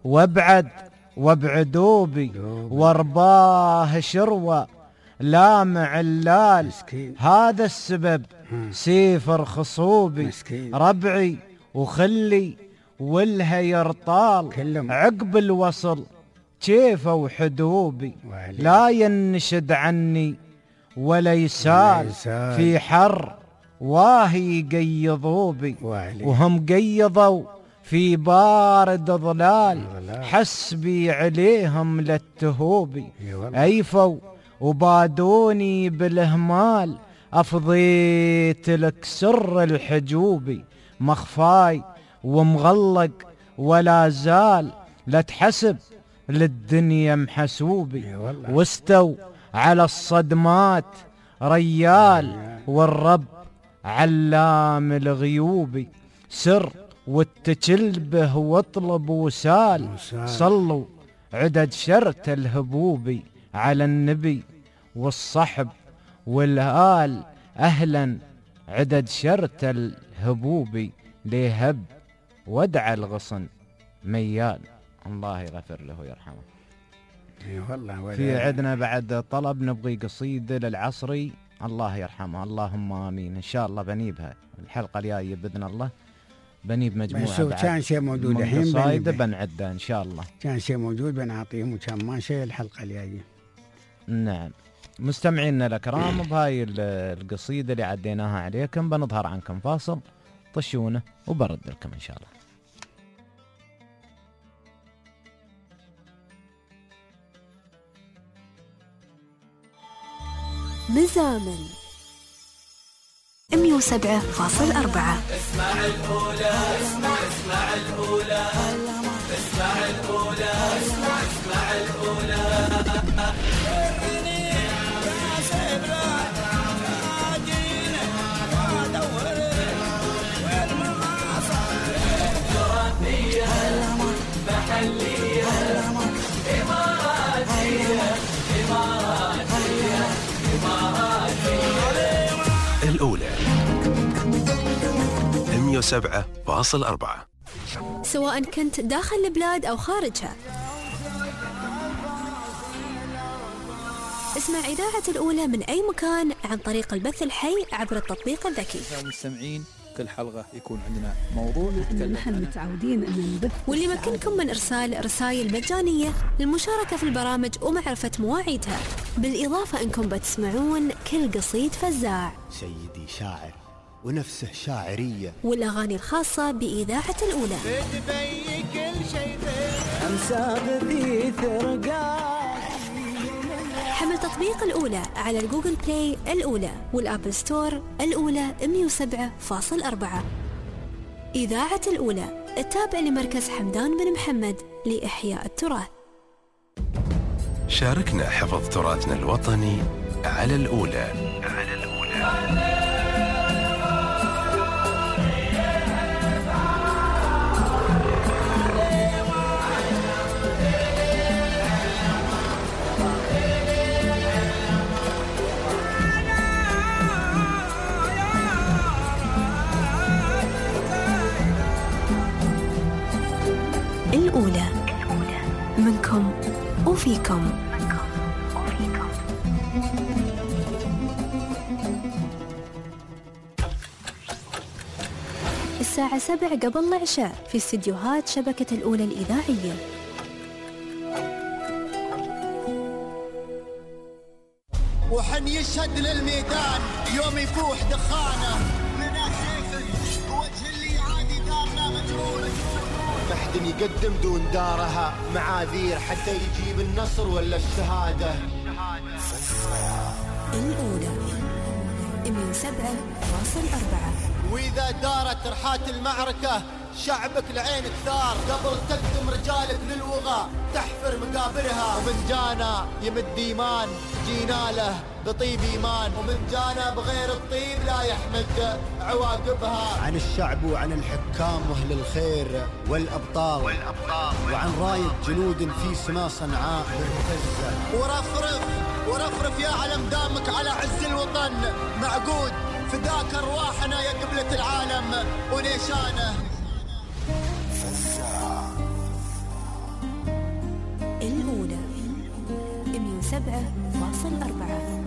وابعدوبي وارباه شروى لامع اللال هذا السبب سيفر خصوبي ربعي وخلي والها يرطال عقب الوصل كيف وحدوبي لا ينشد عني ولا يسال في حر واهي قيضوبي وهم قيضوا في بارد ظلال حسبي عليهم للتهوبي أيفوا وبادوني بالهمال أفضيت لك سر الحجوبي مخفاي ومغلق ولا زال لا تحسب للدنيا محسوبي واستو على الصدمات ريال والرب علام الغيوبي سر والتجلبه واطلب وسال صلوا عدد شرت الهبوبي على النبي والصحب والآل أهلا عدد شرت الهبوبي ليهب ودع الغصن ميال الله يغفر له ويرحمه. في عندنا بعد طلب نبغي قصيدة للعصري الله يرحمه اللهم آمين. إن شاء الله بنيبها الحلقة الجاية بإذن الله بنيب مجموعة بعد كان شيء موجود الحين بنعده إن شاء الله كان شيء موجود بنعطيهم وكان ما شيء الحلقة الجاية. نعم مستمعينا الأكرام بهاي القصيدة اللي عديناها عليكم بنظهر عنكم فاصل طشونه وبرد لكم إن شاء الله. مزامن 107.4 اسمع الأولى اسمع الأولى اسمع الأولى اسمع الأولى الأولى 107.4 سواء كنت داخل البلاد أو خارجها اسمع إذاعة الأولى من أي مكان عن طريق البث الحي عبر التطبيق الذكي. المستمعين كل حلقة يكون عندنا موضوع نتكلم نحن متعودين أن نبث واللي يمكنكم من إرسال رسائل مجانية للمشاركة في البرامج ومعرفة مواعيدها، بالإضافة أنكم بتسمعون كل قصيد فزاع سيدي شاعر ونفسه شاعرية والأغاني الخاصة بإذاعة الأولى. حمل تطبيق الأولى على الجوجل بلاي الأولى والأبل ستور الأولى 107.4. إذاعة الأولى التابع لمركز حمدان بن محمد لإحياء التراث. شاركنا حفظ تراثنا الوطني على الأولى. الأولى منكم وفيكم. الساعة 7 قبل العشاء في استديوهات شبكة الأولى الإذاعية. وحن يشهد للميدان يوم يفوح دخانه من سيفه وجه اللي عادي دارنا مجهول. محد يقدم دون دارها معاذير حتى يجيب النصر ولا الشهادة. الأولى 107.4. وإذا دارت رحات المعركة شعبك لعينك ثار، قبل تقدم رجالك للوغى تحفر مقابرها. ومن جانا يمد ايمان جينا له بطيب ايمان، ومن جانا بغير الطيب لا يحمد عواقبها. عن الشعب وعن الحكام واهل الخير والابطال وعن راية جنود في سما صنعاء مرتزة. ورفرف يا علم دامك على عز الوطن معقود، فداك ارواحنا يا قبلة العالم ونيشانه. الأولى 107.4.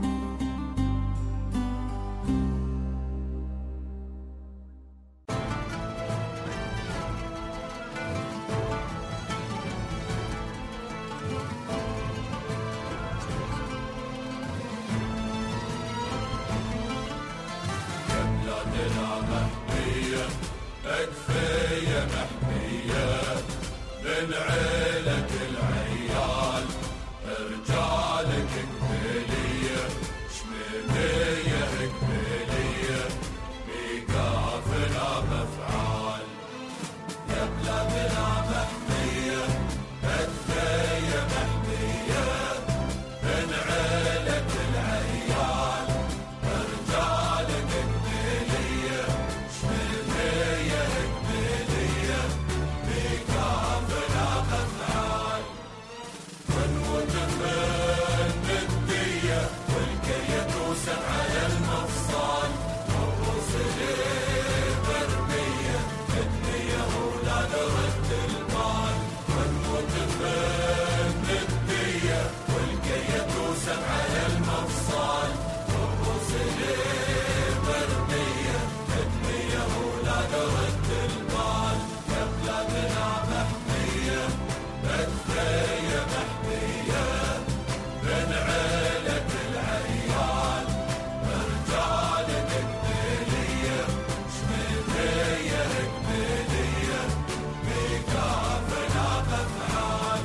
أكفية محمية من عيلة العيال، رجالك قبيلية شميمية قبيلية بكافنا مفعال. يا بلادنا محمية أكفية محمية من عيلة العيال، رجالك قبيلية شميمية قبيلية بكافنا مفعال. ونموت من الدية والكية توسع على المفصال، والرسل مرمية النية ولا نرد المال. ونموت من الدية والكية توسع على المفصال، والرسل مرمية النية ولا نرد المال. يا بلادنا محمية أكفية محمية من عيلة العيال، رجالك قبيلية شميمية قبيلية بكافنا مفعال.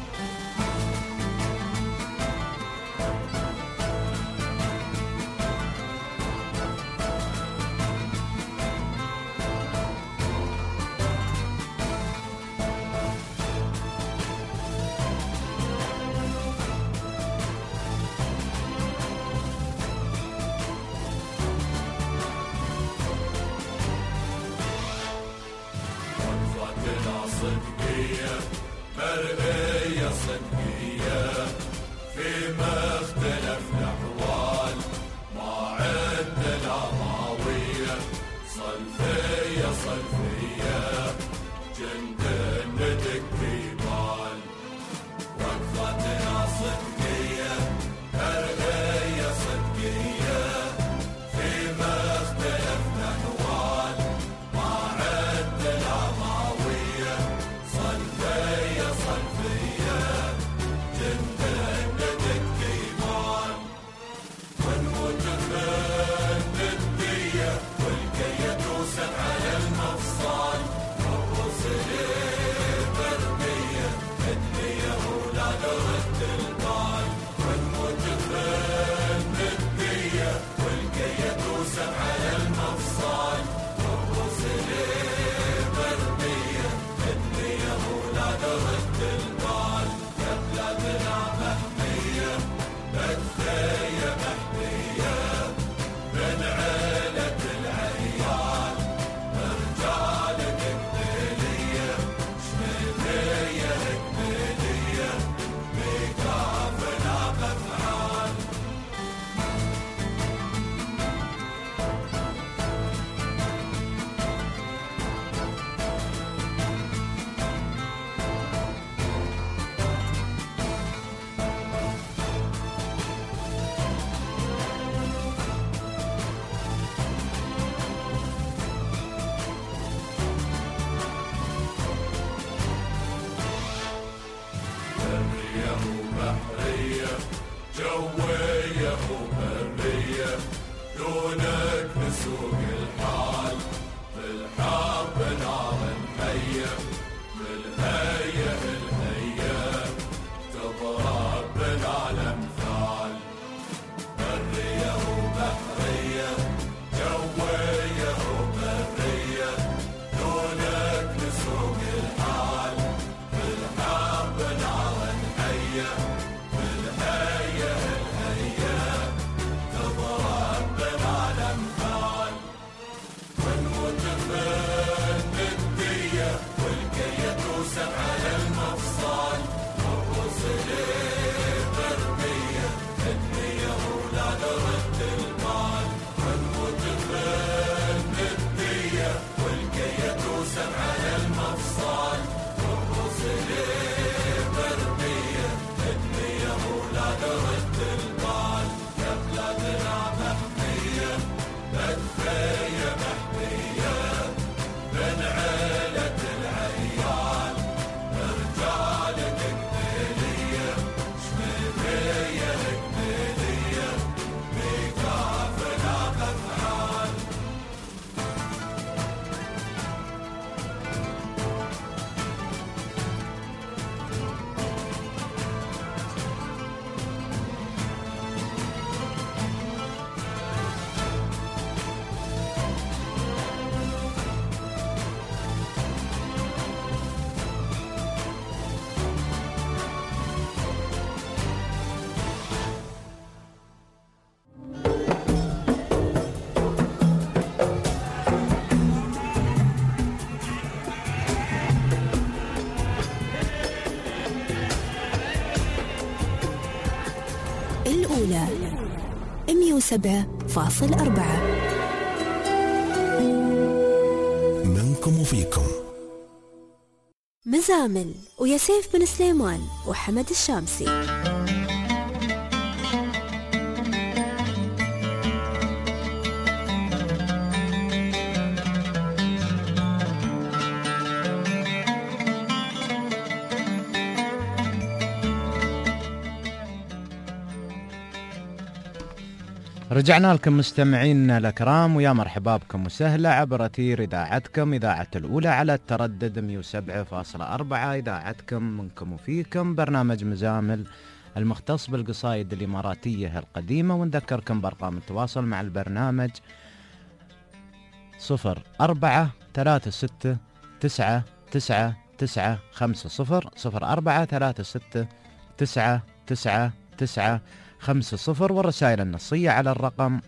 وقفتنا صدقية مرئية صدقية في مختلف الأحوال، ما عندنا ماوية صلفية صلفية جند ندق بال. وقفتنا صدقية مرئية صدقية في مختلف الأحوال، ما عندنا ماوية صلفية صلفية جند ندق بال. ونموت من الدية والكية توسع على المفصل، 107.4. منكم وفيكم مزامل ويا سيف بن سليمان وحمد الشامسي. رجعنا لكم مستمعينا الأكرام ويا مرحبا بكم وسهلا عبر أثير إذاعتكم إذاعة الأولى على التردد 107.4. إذاعتكم منكم وفيكم، برنامج مزامل المختص بالقصائد الإماراتية القديمة. ونذكركم بأرقام التواصل مع البرنامج 0436999950 0436999950 والرسائل النصية على الرقم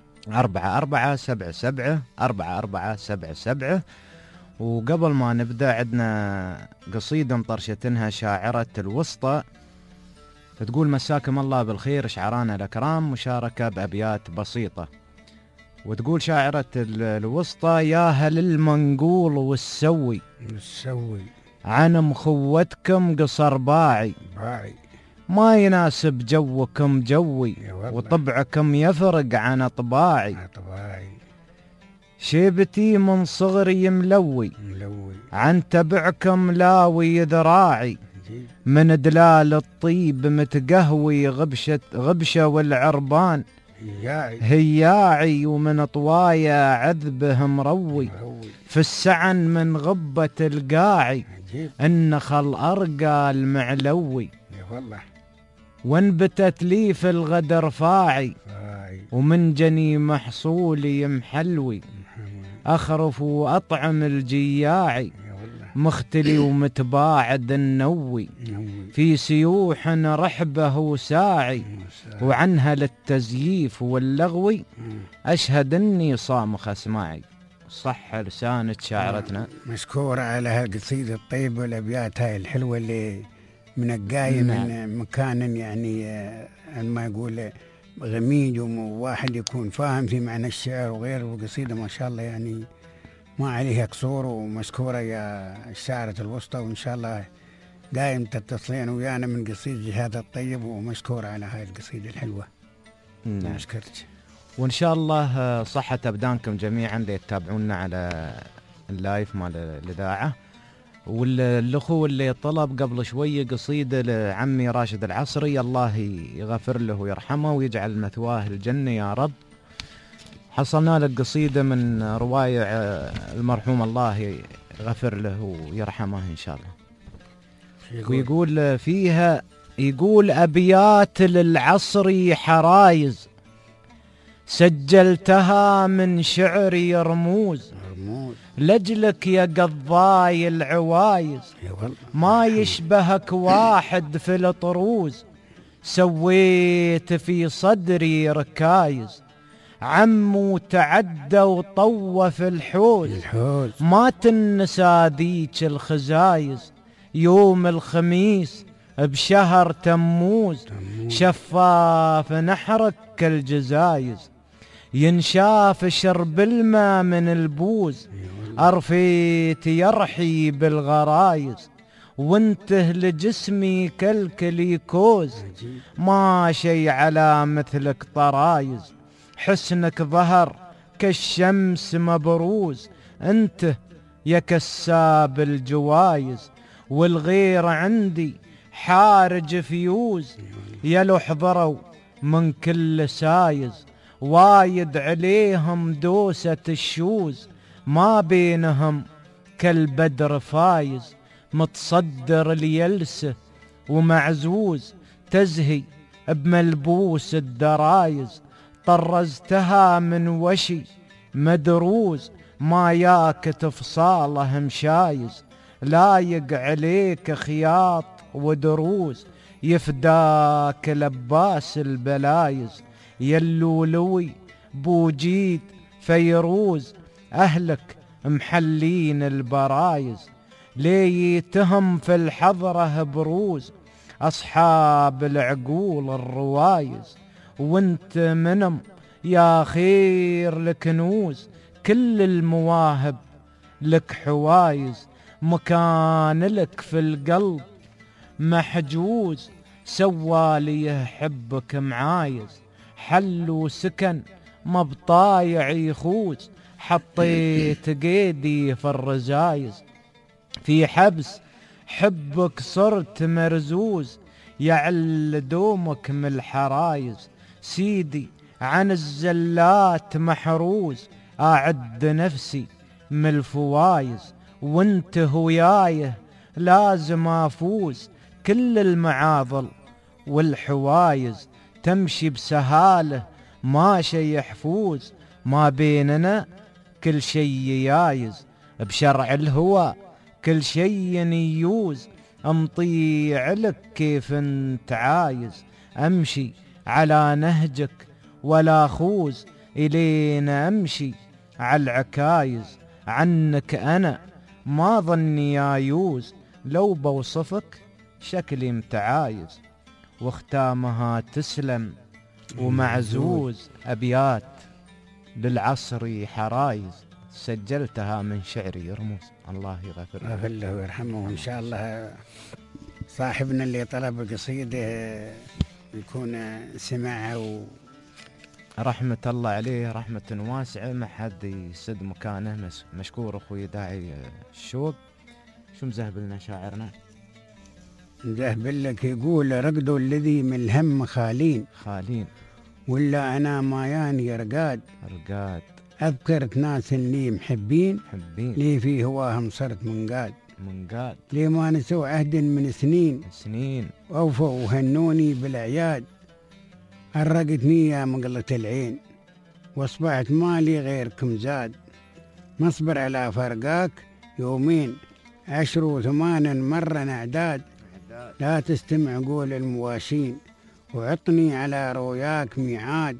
4477. وقبل ما نبدأ عندنا قصيدة مطرشتنها شاعرة الوسطى، تقول: مساكم الله بالخير شعرانا الأكرام، مشاركة بأبيات بسيطة. وتقول شاعرة الوسطى: يا هل المنقول والسوي عن مخوتكم قصر باعي، ما يناسب جوكم جوي وطبعكم يفرق عن طباعي، شيبتي من صغري ملوي عن تبعكم لاوي ذراعي، من دلال الطيب متقهوي غبشة والعربان هياعي، ومن طوايا عذبه مروي في السعن من غبة القاعي، النخل أرقى المعلوي وانبتت لي في الغدر فاعي، ومن جني محصولي محلوي أخرف وأطعم الجياعي، مختلي ومتباعد النوي في سيوح رحبه وساعي، وعنها للتزييف واللغوي أشهد أني صامخ أسماعي. صح لسانة شاعرتنا مشكورة على هالقصيدة الطيبة والأبيات هاي الحلوة اللي من القاية من مكان يعني ما يقول غميج، وواحد يكون فاهم في معنى الشعر وغيره. وقصيدة ما شاء الله يعني ما عليها قصور، ومشكورة يا شاعرة الوسطى، وإن شاء الله دائم تتصلين ويانا من قصيدة هذا الطيب، ومشكورة على هاي القصيدة الحلوة. أشكرك. وإن شاء الله صحة أبدانكم جميعا اللي يتابعونا على اللايف مال الإذاعة. والأخو اللي طلب قبل شوية قصيدة لعمي راشد العصري، الله يغفر له ويرحمه ويجعل مثواه الجنة يا رب. حصلنا لك قصيدة من رواية المرحوم، الله يغفر له ويرحمه إن شاء الله. ويقول فيها، يقول: أبيات للعصري حرايز سجلتها من شعري رموز، لجلك يا قضاي العوايز ما يشبهك واحد في الطروز، سويت في صدري ركايز، عمو تعدى وطوف الحوز، ما تنسى ذيك الخزايز، يوم الخميس بشهر تموز، شفاف نحرك كالجزايز، ينشاف شرب الماء من البوز، أرفيت يرحي بالغرايز، وانته لجسمي كالكليكوز، ما شي على مثلك طرايز، حسنك ظهر كالشمس مبروز، انت يا كساب الجوايز، والغير عندي حارج فيوز، يلو حضروا من كل سايز، وايد عليهم دوسة الشوز، ما بينهم كالبدر فايز، متصدر اليلسة ومعزوز، تزهي بملبوس الدرايز، طرزتها من وشي مدروز، ما ياك تفصاله مشايز، لايق عليك خياط ودروز، يفداك لباس البلايز، يلولوي بوجيد فيروز، أهلك محلين البرايز، ليتهم في الحضرة بروز، أصحاب العقول الروايز، وانت منم يا خير الكنوز، كل المواهب لك حوايز، مكان لك في القلب محجوز، سوالي يحبك معايز، حل وسكن ما بطايع يخوز، حطيت قيدي في الرزايز، في حبس حبك صرت مرزوز، يعل دومك من الحرايز، سيدي عن الزلات محروز، أعد نفسي من الفوايز، وانت ويايه لازم أفوز، كل المعاضل والحوايز تمشي بسهالة ما شي يحفوز، ما بيننا كل شي يايز، بشرع الهوى كل شي يوز، امطيع لك كيف انت عايز، امشي على نهجك ولا خوز، الين امشي على العكايز، عنك انا ما ظني يايوز، لو بوصفك شكلي متعايز، واختامها تسلم ومعزوز، ابيات للعصري حرايز، سجلتها من شعري رموز. الله يغفر له ويرحمه. وإن شاء الله صاحبنا اللي طلب قصيدة يكون سمعها رحمة الله عليه رحمة واسعة، ما حد يسد مكانه. مشكور أخوي داعي الشوق. شو مزهبلنا شاعرنا؟ مزهبل لك يقول رقدوا الذي من الهم خالين، ولا أنا ماياني رقاد، أذكرت ناس اللي محبين لي في هواهم صرت منقاد، لي ما نسوا عهد من سنين وأوفوا وهنوني بالأعياد، أرقتني يا مقلة العين واصبحت مالي غيركم زاد، مصبر على فرقاك يومين 10 و8 مرة أعداد، لا تستمع قول المواشين وعطني على رؤياك ميعاد،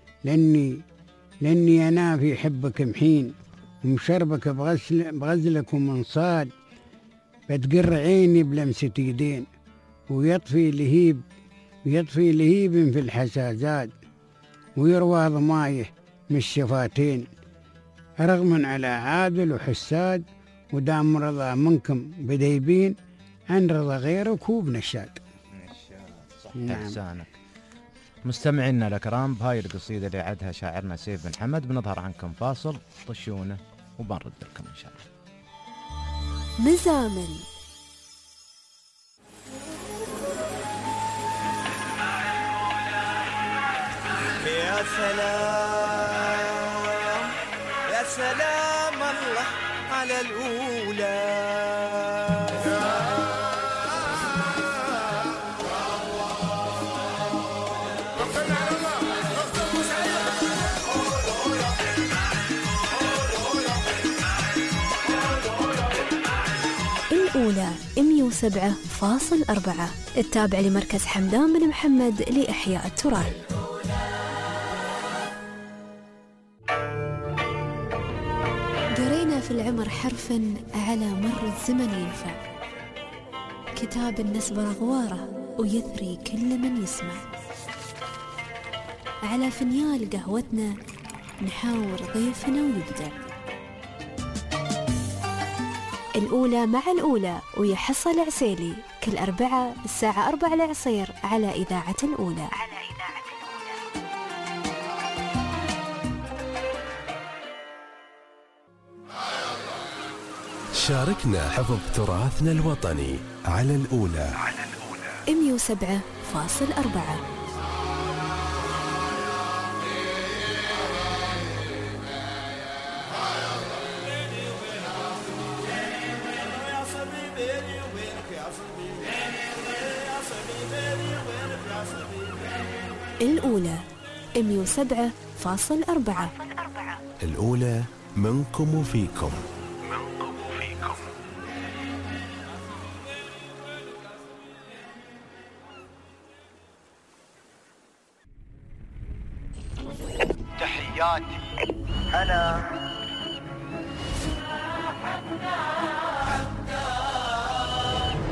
لأني أنا في حبك محين ومشربك بغزلك ومنصاد، بتقر عيني بلمسة يدين ويطفي لهيب في الحسازات، ويروى ضمايه من الشفاتين، رغما على عادل وحساد، ودام رضا منكم بديبين عن رضا غيرك هو بنشاد. إحسانك. مستمعينا الأكرام، بهاي القصيدة اللي عدها شاعرنا سيف بن حمد بنظهر عنكم فاصل، طشونه وبنرد لكم إن شاء الله. مزامل يا سلام يا سلام الله على الأولى، الأولى 107.4 التابع لمركز حمدان بن محمد لإحياء التراث. قرينا في العمر حرفا على مر الزمن ينفع، كتاب النسبر غواره ويثري كل من يسمع، على فنيال قهوتنا نحاور ضيفنا ويبدع. الأولى مع الأولى ويحصل العسيلي كل أربعة الساعة 4 العصير على إذاعة الأولى. شاركنا حفظ تراثنا الوطني على الأولى 107.4. الأولى 107.4. الأولى منكم وفيكم. تحياتي هلا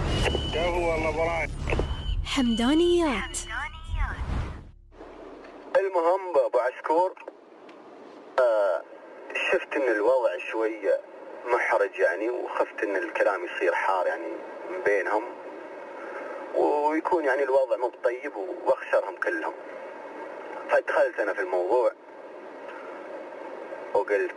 حمدانيات مشكور. شفت ان الوضع شوية محرج يعني، وخفت ان الكلام يصير حار يعني من بينهم ويكون يعني الوضع مو طيب واخسرهم كلهم. فدخلت انا في الموضوع وقلت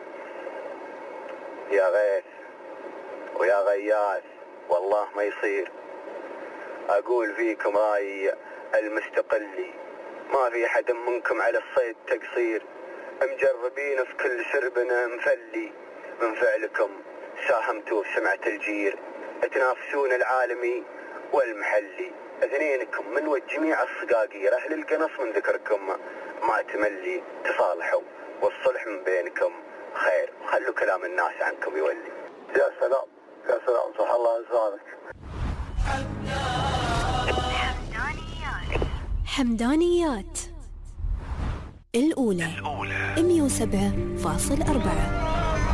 يا غيث ويا غياث والله ما يصير. اقول فيكم راي المستقلي، ما في حد منكم على الصيد تقصير، مجربين في كل سربنا مفلي، من فعلكم ساهمتوا في سمعة الجير، تنافسون العالمي والمحلي، اثنينكم من وجميع الصقاقير، اهل القنص من ذكركم ما تملي، تصالحوا والصلح من بينكم خير، خلوا كلام الناس عنكم يولي. يا سلام يا سلام، صح الله لسانك. حمدانيات الأولى 107.4.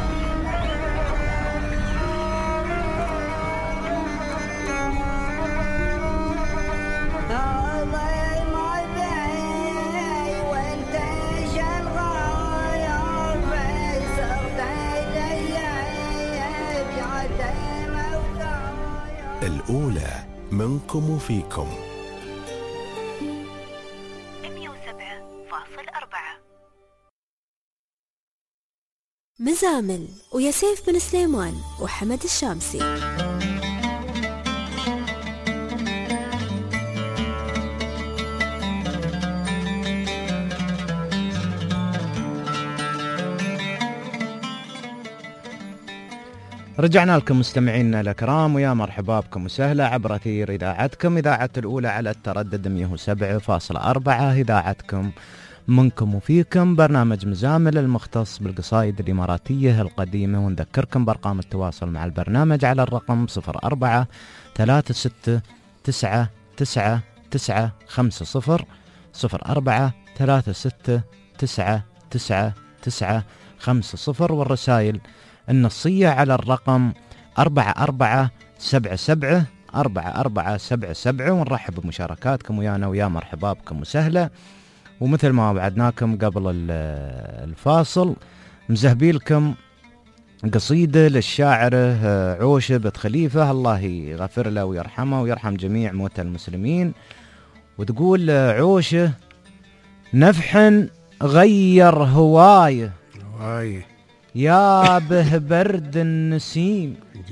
الأولى منكم وفيكم. 107.4. مزامل ويا سيف بن سليمان وحمد الشامسي. رجعنا لكم مستمعينا الأكرام، ويا مرحبا بكم وسهلا عبر أثير إذاعتكم، إذاعة الأولى على التردد 107.4، إذاعتكم منكم وفيكم، برنامج مزامل المختص بالقصائد الإماراتية القديمة. ونذكركم بأرقام التواصل مع البرنامج على الرقم 04-36999950 04-36999950، والرسائل النصية على الرقم 4477. ونرحب بمشاركاتكم ويانا، ويا مرحبا بكم وسهلا. ومثل ما وعدناكم قبل الفاصل مزهبيلكم قصيدة للشاعر عوشة بن خليفة، الله يغفر له ويرحمه ويرحم جميع موتى المسلمين. وتقول عوشة: نفح غير هوايه يا به برد النسيم،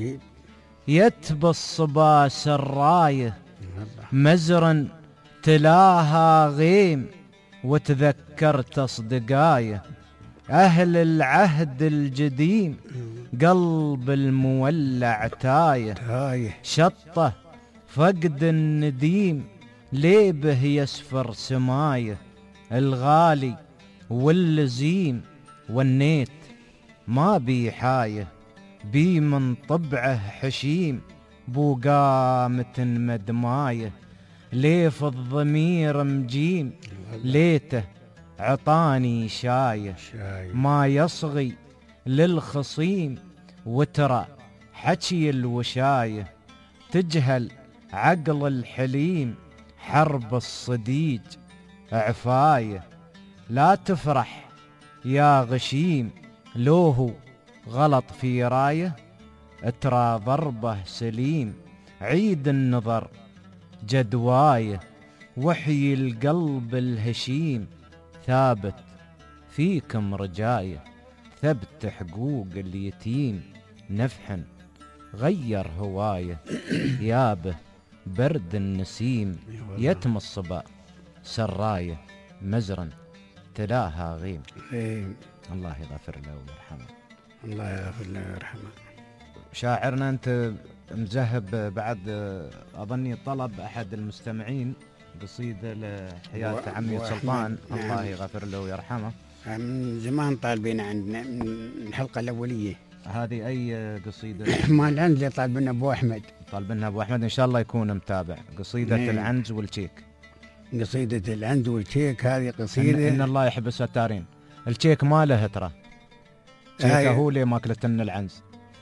يتبى الصبا سرايه، مزرا تلاها غيم، وتذكرت أصدقايه، أهل العهد الجديم، قلب المولع تايه، شطه فقد النديم، ليبه يسفر سمايه، الغالي واللزيم والنيت ما بي حايه، بي من طبعه حشيم، بوقامة مدمايه، ليف الضمير مجيم، ليته عطاني شايه، ما يصغي للخصيم، وترى حكي الوشايه، تجهل عقل الحليم، حرب الصديج عفايه، لا تفرح يا غشيم، لوهو غلط في رايه، اترى ضربه سليم، عيد النظر جدوايه، وحي القلب الهشيم، ثابت فيكم رجايه، ثبت حقوق اليتيم، نفحا غير هوايه، يابه برد النسيم، يتم الصبا سرايه، مزرا تلاها غيم. الله يغفر له ويرحمه. الله يغفر له ويرحمه. شاعرنا أنت مذهب بعد أظني طلب أحد المستمعين قصيدة لحياة عمي سلطان، الله يغفر له ويرحمه. من زمان طالبين عندنا من الحلقة الأولية. هذه أي قصيدة؟ ما العنز اللي طالبنا أبو أحمد. طالبنا أبو أحمد، إن شاء الله يكون متابع. قصيدة العنز والشيك. قصيدة العنز والشيك هذه قصيدة إن الله يحب الستارين. الشيك ما له ترى، شيكه هو اللي ماكلتنا العنز.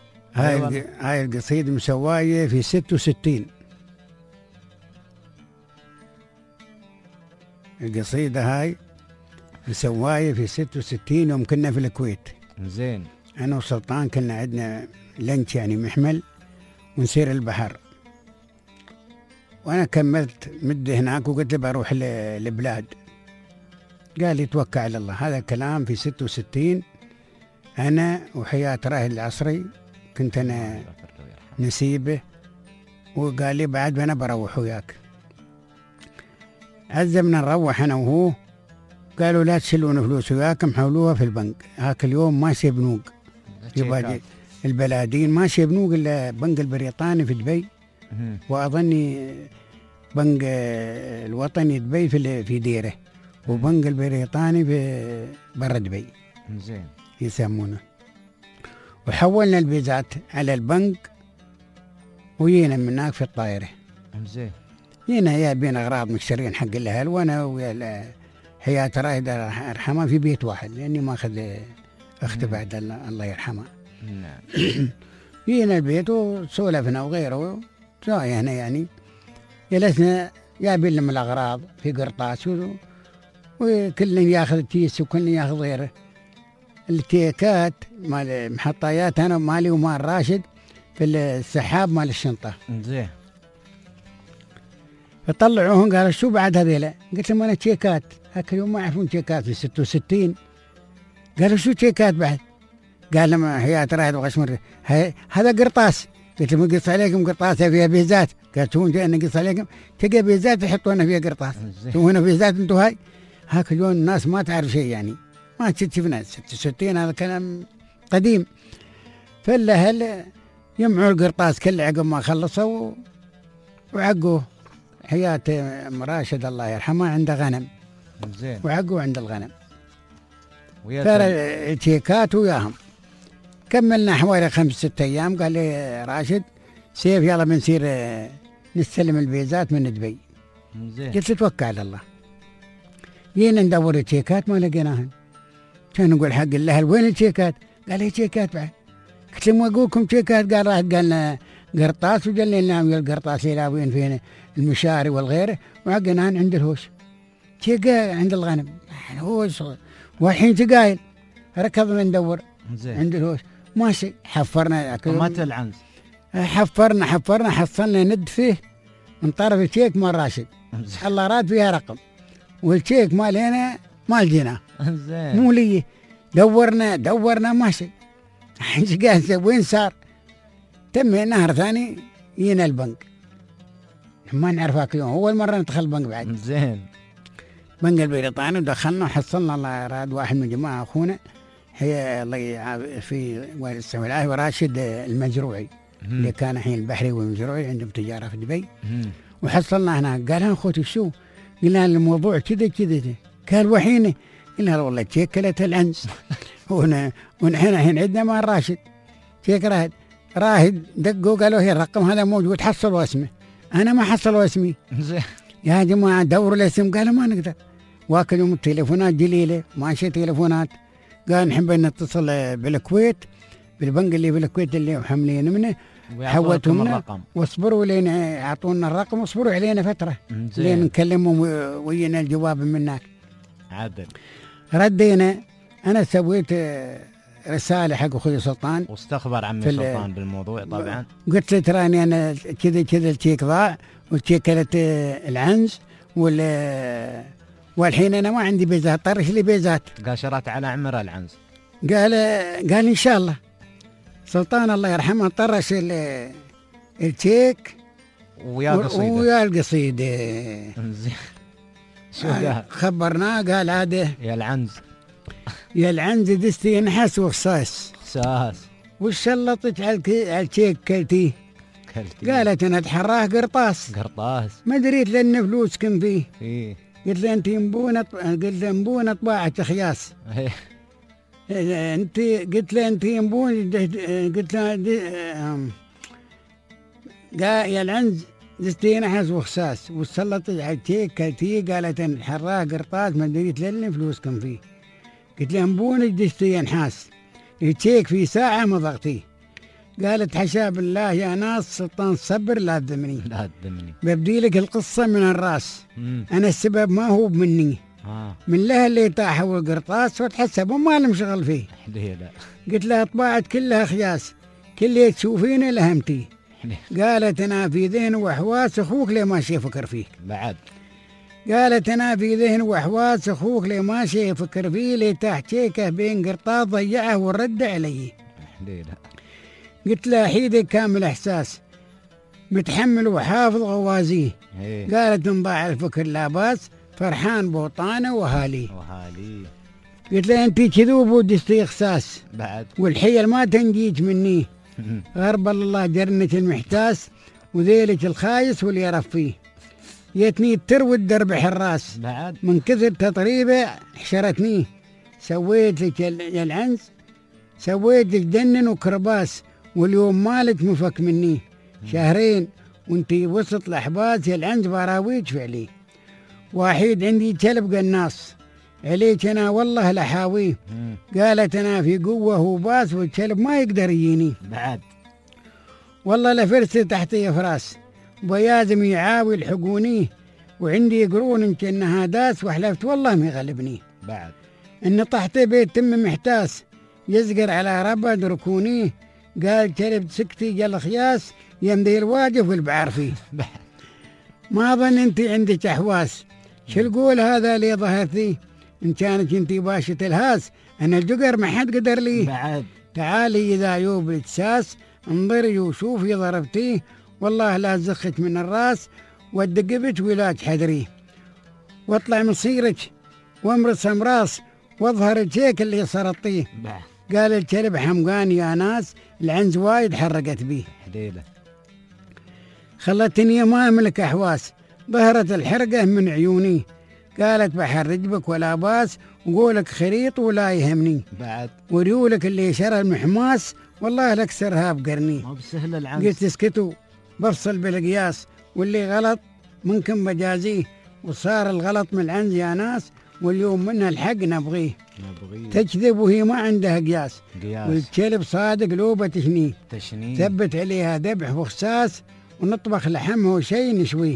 هاي القصيدة مسواية في 66. القصيدة هاي سوايه في 66 يوم كنا في الكويت. زين. انا وسلطان كنا عندنا لنش يعني محمل ونسير البحر، وانا كملت مده هناك وقلت له بروح البلاد. قال لي توكل على الله. هذا الكلام في 66. انا وحياة راهد العصري كنت انا نسيبه، وقال لي بعد انا بروح وياك. عزمنا نروح انا وهو، قالوا لا تشيلون فلوس وياكم، حولوها في البنك. هاك اليوم ماشي بنوق يبقى البلادين، ماشي بنوق الا بنك البريطاني في دبي، واظني بنك الوطني دبي في ديره، وبنك البريطاني في برا دبي. زين. يسمونه. وحولنا الفيزات على البنك وجينا من هناك في الطائره. زين. جينا جايبين اغراض مشترين حق الاهل، وانا ويا حياة رايد الله يرحمها في بيت واحد، لاني ما اخذ اخت بعد الله يرحمها. نعم. جينا البيت وسولفنا وغيره شويه هنا يعني، جلسنا جايبين لهم الاغراض في قرطاس، وكل ياخذ تيس وكل ياخذ غيره. التيكات مال محطيات انا مالي ومال راشد في السحاب مال الشنطه. زين. فطلعوهم قالوا شو بعد هذيلا؟ قلت لهم انا تيكات. هاك اليوم ما يعرفون تيكات في 66. قالوا شو تيكات بعد؟ قال لما حياة رايد وغشمر هذا قرطاس. قلت لهم قص عليكم قرطاسه فيها بيزات. قالت هو انا قص عليكم تلقى بيزات يحطونها فيها قرطاس، هنا بيزات انتم هاي. هاك اليوم الناس ما تعرف شيء يعني، ما شفنا 66 هذا كلام قديم. فالاهل يجمعوا القرطاس كله عقب ما خلصوا، وعقوه حياة راشد الله يرحمه عنده غنم. زين. وعقوا عند الغنم. ترى تيكات وياهم. كملنا حوالي 5-6 أيام. قال لي راشد سيف يلا بنصير نستلم الفيزات من دبي. زين. قلت له توكل على الله. جينا ندور التيكات ما لقيناهن. كان نقول حق الاهل وين التيكات؟ قال لي تيكات بعد. قلت لهم اقولكم تيكات؟ قال راح قالنا قرطاس، وجلنا لنا القرطاس يلاوين فينا المشاري والغيره، وعقناهن عند الهوش. تيكا عند الغنم هوش، والحين تقايل ركضنا ندور. زين. عند الهوش ماشي. حفرنا مات العنز. حفرنا حصلنا ند فيه من طرف التيك مال راشد. الله راد فيها رقم، والتيك مال هنا ما لقيناه. زين. مو لي. دورنا ماشي. الحين قال وين صار؟ تم نهر ثاني جينا البنك، ما نعرف هاك اليوم اول مره ندخل البنك بعد. زين. بنك البريطاني ودخلنا وحصلنا الله راد واحد من جماعه اخونا هي الله في والسوي العافيه وراشد المزروعي اللي كان الحين البحري والمزروعي عندهم تجاره في دبي. وحصلنا هناك. قال ها اخوتي شو؟ قلنا الموضوع كذا قال وحينه؟ قلنا والله تيكلت العنز. ونحن الحين عندنا مال راشد تيك راهد دقوا قالوا هي الرقم هذا موجود حصلوا اسمه. انا ما حصلوا اسمي. يا جماعه دوروا الاسم. قالوا ما نقدر. واكل يوم التليفونات جليله ماشي تليفونات. قال نحب نتصل بالكويت بالبنك اللي بالكويت اللي محملين منه، حوتهم واصبروا لين يعطونا الرقم، واصبروا علينا فتره لين نكلمهم وينا الجواب من هناك. عدل. ردينا. انا سويت رساله حق اخوي سلطان واستخبر عمي سلطان بالموضوع طبعا. قلت له تراني انا كذا التيك ضاع وتيكلت العنز والحين انا ما عندي بيزات، طرش لي بيزات. قال شرات على عمر العنز. قال ان شاء الله. سلطان الله يرحمه طرش التيك ويا القصيده. شو قال؟ خبرناه قال عاده يا العنز دستي نحس وخصاص وش شلطت على التيك كلتيه. قالت انا اتحراه قرطاس ما دريت لان فلوس كم فيه. قلت له انت ينبون طباعة خياس. انت قلت له انت ينبون قلت له قال يا العنز دستي نحس وخصاص وسلطت على التيك كلتيه. قالت انا اتحراه قرطاس ما دريت لان فلوس كم فيه. قلت له انبونك دستي نحاس التيك في ساعة ما ضغطيه. قالت حشا بالله يا ناس سلطان صبر لا تذمني ببدي لك القصة من الراس. أنا السبب ما هو مني من لها اللي طاحوا القرطاس وتحسبوا ما لهم شغل فيه. قلت لها طباعت كلها خياس، كل اللي تشوفينه لهمتي. قالت أنا في ذهن وحواس أخوك ليه ماشي يفكر فيك. بعد قالت أنا في ذهن وحواس أخوك ليه ماشي يفكر فيه، ليه تحكيكه بين قرطاس ضيعه ورد علي. قلت له حيدك كامل إحساس، متحمل وحافظ غوازيه. قالت انضاع الفكر لا باس، فرحان بوطانه وهالي. قلت له انت كذوب ودستي اخساس، بعد والحيل ما تنجيك مني. غرب الله جرنة المحتاس، وذيلك الخايس واللي يرفيه. يتني تروي الدرب حراس، بعد من كثر تطريبه حشرتني. سويت لك العنز، سويت لك جنن وكرباس، واليوم مالك مفك مني. شهرين وانتي وسط الأحباس، يا العنز براويج فعلي. واحد عندي كلب قناص، عليك أنا والله لحاويه. قالت أنا في قوة وباس، والكلب ما يقدر يجيني. بعد والله لفرسي تحتي فراس، ويازم يعاوي الحقوني. وعندي يقرون إن كأنها داس، وحلفت والله ما يغلبني. بعد إن طحت بيت تم محتاس، يزقر على ربد ركوني. قال كلب سكتي جل خياس، يمدي الواجف والبعار فيه. ما ظن انت عندك احواس، شو القول هذا اللي ظهرتي؟ ان كانت انت باشة الهاس، انا الجقر ما حد قدر لي. بعد تعالي اذا يوب التساس، انظري وشوفي ضربتيه. والله لا زخت من الراس، ودقبت ولا تحذري. واطلع مصيرك وامرس امراس، واظهر هيك اللي سرطيه. قال الكلب حمقان يا ناس، العنز وايد حرقت بيه. خلتني ما أملك أحواس، ظهرت الحرقة من عيوني. قالت بحرج بك ولا باس، وقولك خريط ولا يهمني. بعد وريولك اللي شرى المحماس، والله لك سرها بقرني. ما بسهل العنز. قلت اسكتوا بفصل بالقياس، واللي غلط ممكن بجازيه. وصار الغلط من العنز يا ناس، واليوم منها الحق نبغيه. تكذب وهي ما عندها قياس، والكلب صادق لوبة تشني. ثبت عليها ذبح وخساس، ونطبخ لحمه وشي نشويه.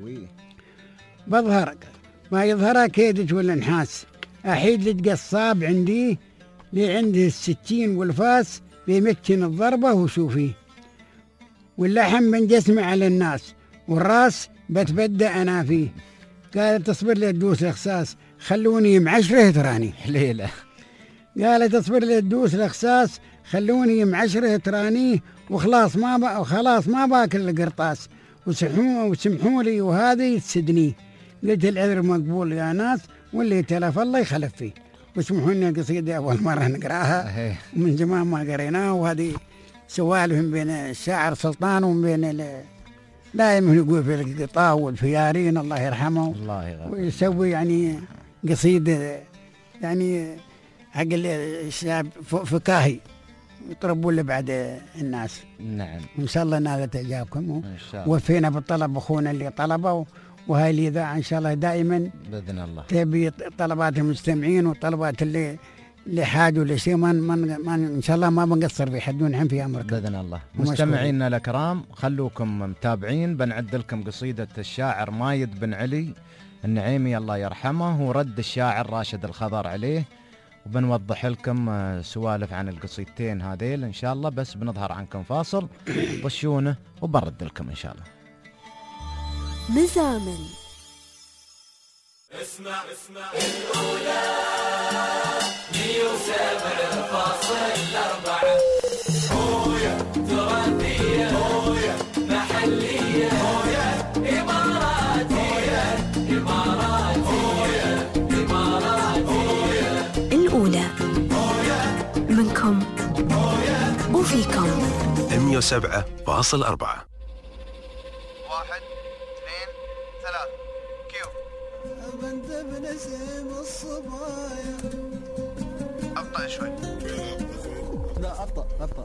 بظهر ما يظهرها كيدج ولا نحاس. أحيد لك قصاب عندي، لي عنده السكين والفاس، بيمكن الضربة وشوفيه. واللحم من جسمه على الناس، والراس بتبدأ أنا فيه. قالت تصبر لي تدوس الإخساس، خلوني معشره تراني. حليلة. قالت تصبر لي تدوس الإخساس، خلوني معشره تراني. وخلاص ما باكل القرطاس، وسمحوا لي وهذه تسدني. قلت العذر مقبول يا ناس، واللي تلف الله يخلف فيه. واسمحوا لنا قصيدة أول مرة نقراها، من زمان ما قريناها. وهذه سوالف بين الشاعر سلطان وبين دائما يقول في القطاع والفيارين الله يرحمه، ويسوي يعني قصيدة يعني حق الشعب فكاهي يطربوا له بعد الناس. نعم. وإن شاء الله نالت إعجابكم، وفينا بالطلب أخونا اللي طلبه. وهاي الإذاعة إن شاء الله دائما بإذن الله تبي طلبات المستمعين وطلبات اللي حاجوا لشيء، إن شاء الله ما بنقصر في حد ونحن في أمركم بإذن الله. مستمعينا الكرام خلوكم متابعين، بنعد لكم قصيدة الشاعر مايد بن علي النعيمي الله يرحمه، ورد الشاعر راشد الخضر عليه، وبنوضح لكم سوالف عن القصيدتين هذيل إن شاء الله. بس بنظهر عنكم فاصل، طشونه وبرد لكم إن شاء الله. مزامل. اسمع الأولى 107.4 هوية تراثية، هوية محلية، هوية إماراتية، إماراتية، إماراتية. الأولى منكم وفيكم. 107.4. 1 2 3 كيو. بنت بنسيم الصبايا. ابطأ شوي. لا ابطأ.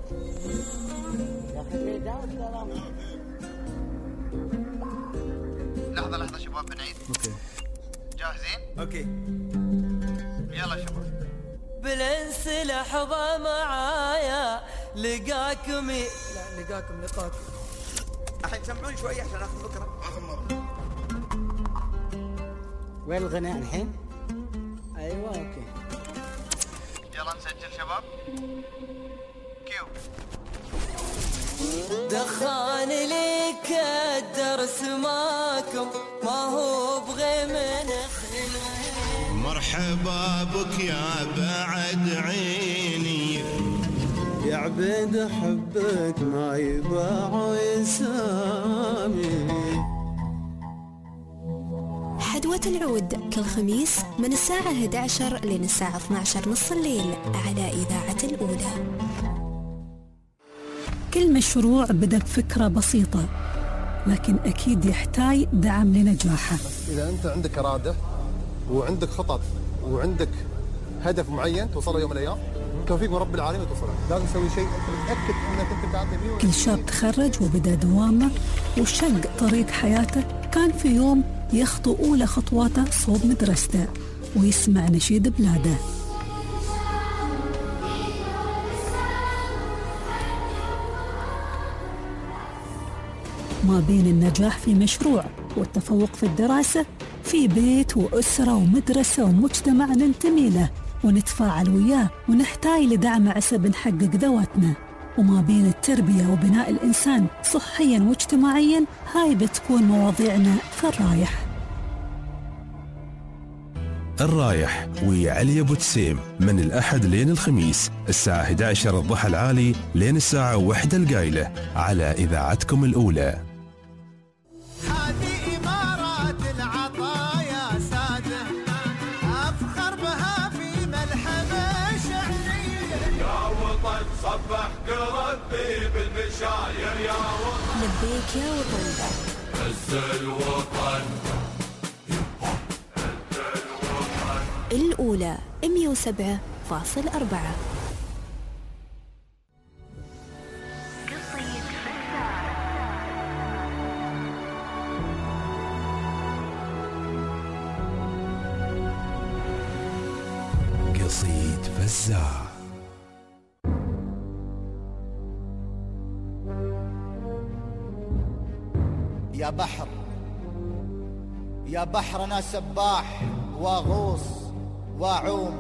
لحظة شباب بنعيد. اوكي. جاهزين؟ اوكي. يلا شباب. بالانس لحظة معايا لقاكم لقاكم. الحين سمعوني شوي عشان اخذ فكرة. وين الغناء الحين؟ ايوه اوكي. يلا نسجل شباب. كيو. دخان لك الدرس ماكم ما هو بغي من مرحبا بك يا بعد عيني، يا عبيد حبك ما يباع يسامي. حدوة العود كل خميس من الساعة 11 لين الساعة 12 نص الليل على إذاعة الأولى. كل مشروع بدأ بفكرة بسيطة، لكن أكيد يحتاج دعم لنجاحه. إذا أنت عندك إرادة وعندك خطط وعندك هدف معين توصله يوم من الأيام، توفيق من رب العالمين توصله. لازم تسوي شيء أنت متأكد أنك أنت تعطي فيه. كل شاب تخرج وبدأ دوامه وشق طريق حياته، كان في يوم يخطو أولى خطواته صوب مدرسته ويسمع نشيد بلاده. ما بين النجاح في مشروع والتفوق في الدراسة، في بيت وأسرة ومدرسة ومجتمع ننتمي له ونتفاعل وياه ونحتاج لدعم عسى نحقق ذواتنا. وما بين التربية وبناء الإنسان صحياً واجتماعياً، هاي بتكون مواضيعنا في الرايح. الرايح ويا علي أبو تسيم من الأحد لين الخميس الساعة 11 الضحى العالي لين الساعة 1 القايلة على إذاعتكم الأولى. هذه إمارات العطايا سادة، أفخر بها في ملحمة شعرية. يا وطن صبح قربي بالبشاير يا وطن. لبيك يا وطن. عز الوطن. الأولى 107.4. قصيد فزاع. يا بحر يا بحر أنا سباح واغوص واعوم،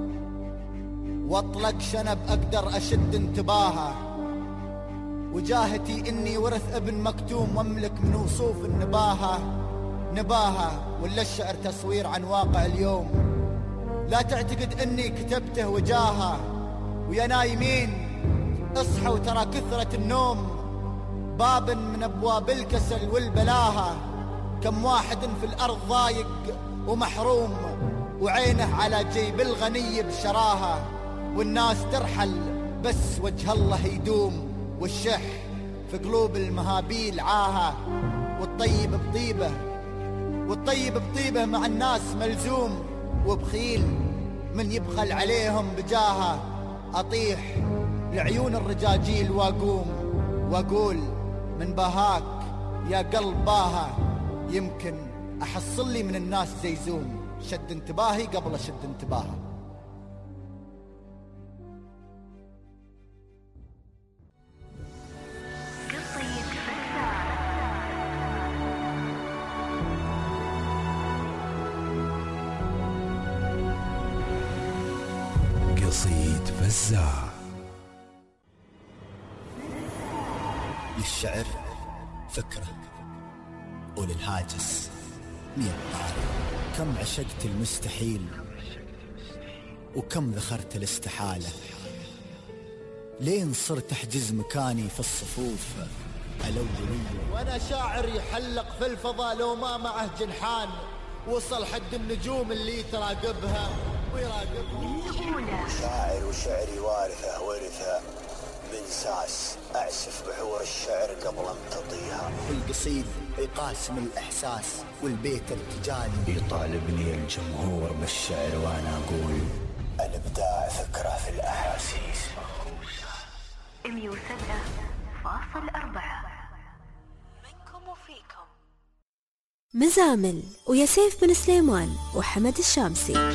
واطلق شنب اقدر اشد انتباهه، وجاهتي اني ورث ابن مكتوم واملك من وصوف نباهه ولا الشعر تصوير عن واقع اليوم. لا تعتقد اني كتبته وجاهه، ويا نايمين اصحوا ترى كثرة النوم باب من ابواب الكسل والبلاهه. كم واحد في الارض ضايق ومحروم، وعينه على جيب الغني بشراهه، والناس ترحل بس وجه الله يدوم، والشح في قلوب المهابيل عاهه. والطيب بطيبه مع الناس ملزوم، وبخيل من يبخل عليهم بجاهه. اطيح لعيون الرجاجيل واقول من باهاك يا قلب باها، يمكن احصل لي من الناس زيزوم. شد انتباهي قبل اشد انتباهه. قصيد فزاع. للشعر فكرة وللهاجس 100 طارق. كم عشقت المستحيل وكم ذخرت الاستحالة، لين صرت احجز مكاني في الصفوف الأولية. وانا شاعر يحلق في الفضاء لو ما معه جنحان، وصل حد النجوم اللي تراقبها ويراقبها. شاعر وشعري ورثة من ساس، أعسف بحور الشعر قبل امتطيها. القصيد يقاسم الإحساس والبيت ارتجالي، يطالبني الجمهور بالشعر وأنا أقول الإبداع فكرة في الأحاسيس. 107.4 منكم وفيكم. مزامل ويا سيف بن سليمان وحمد الشامسي.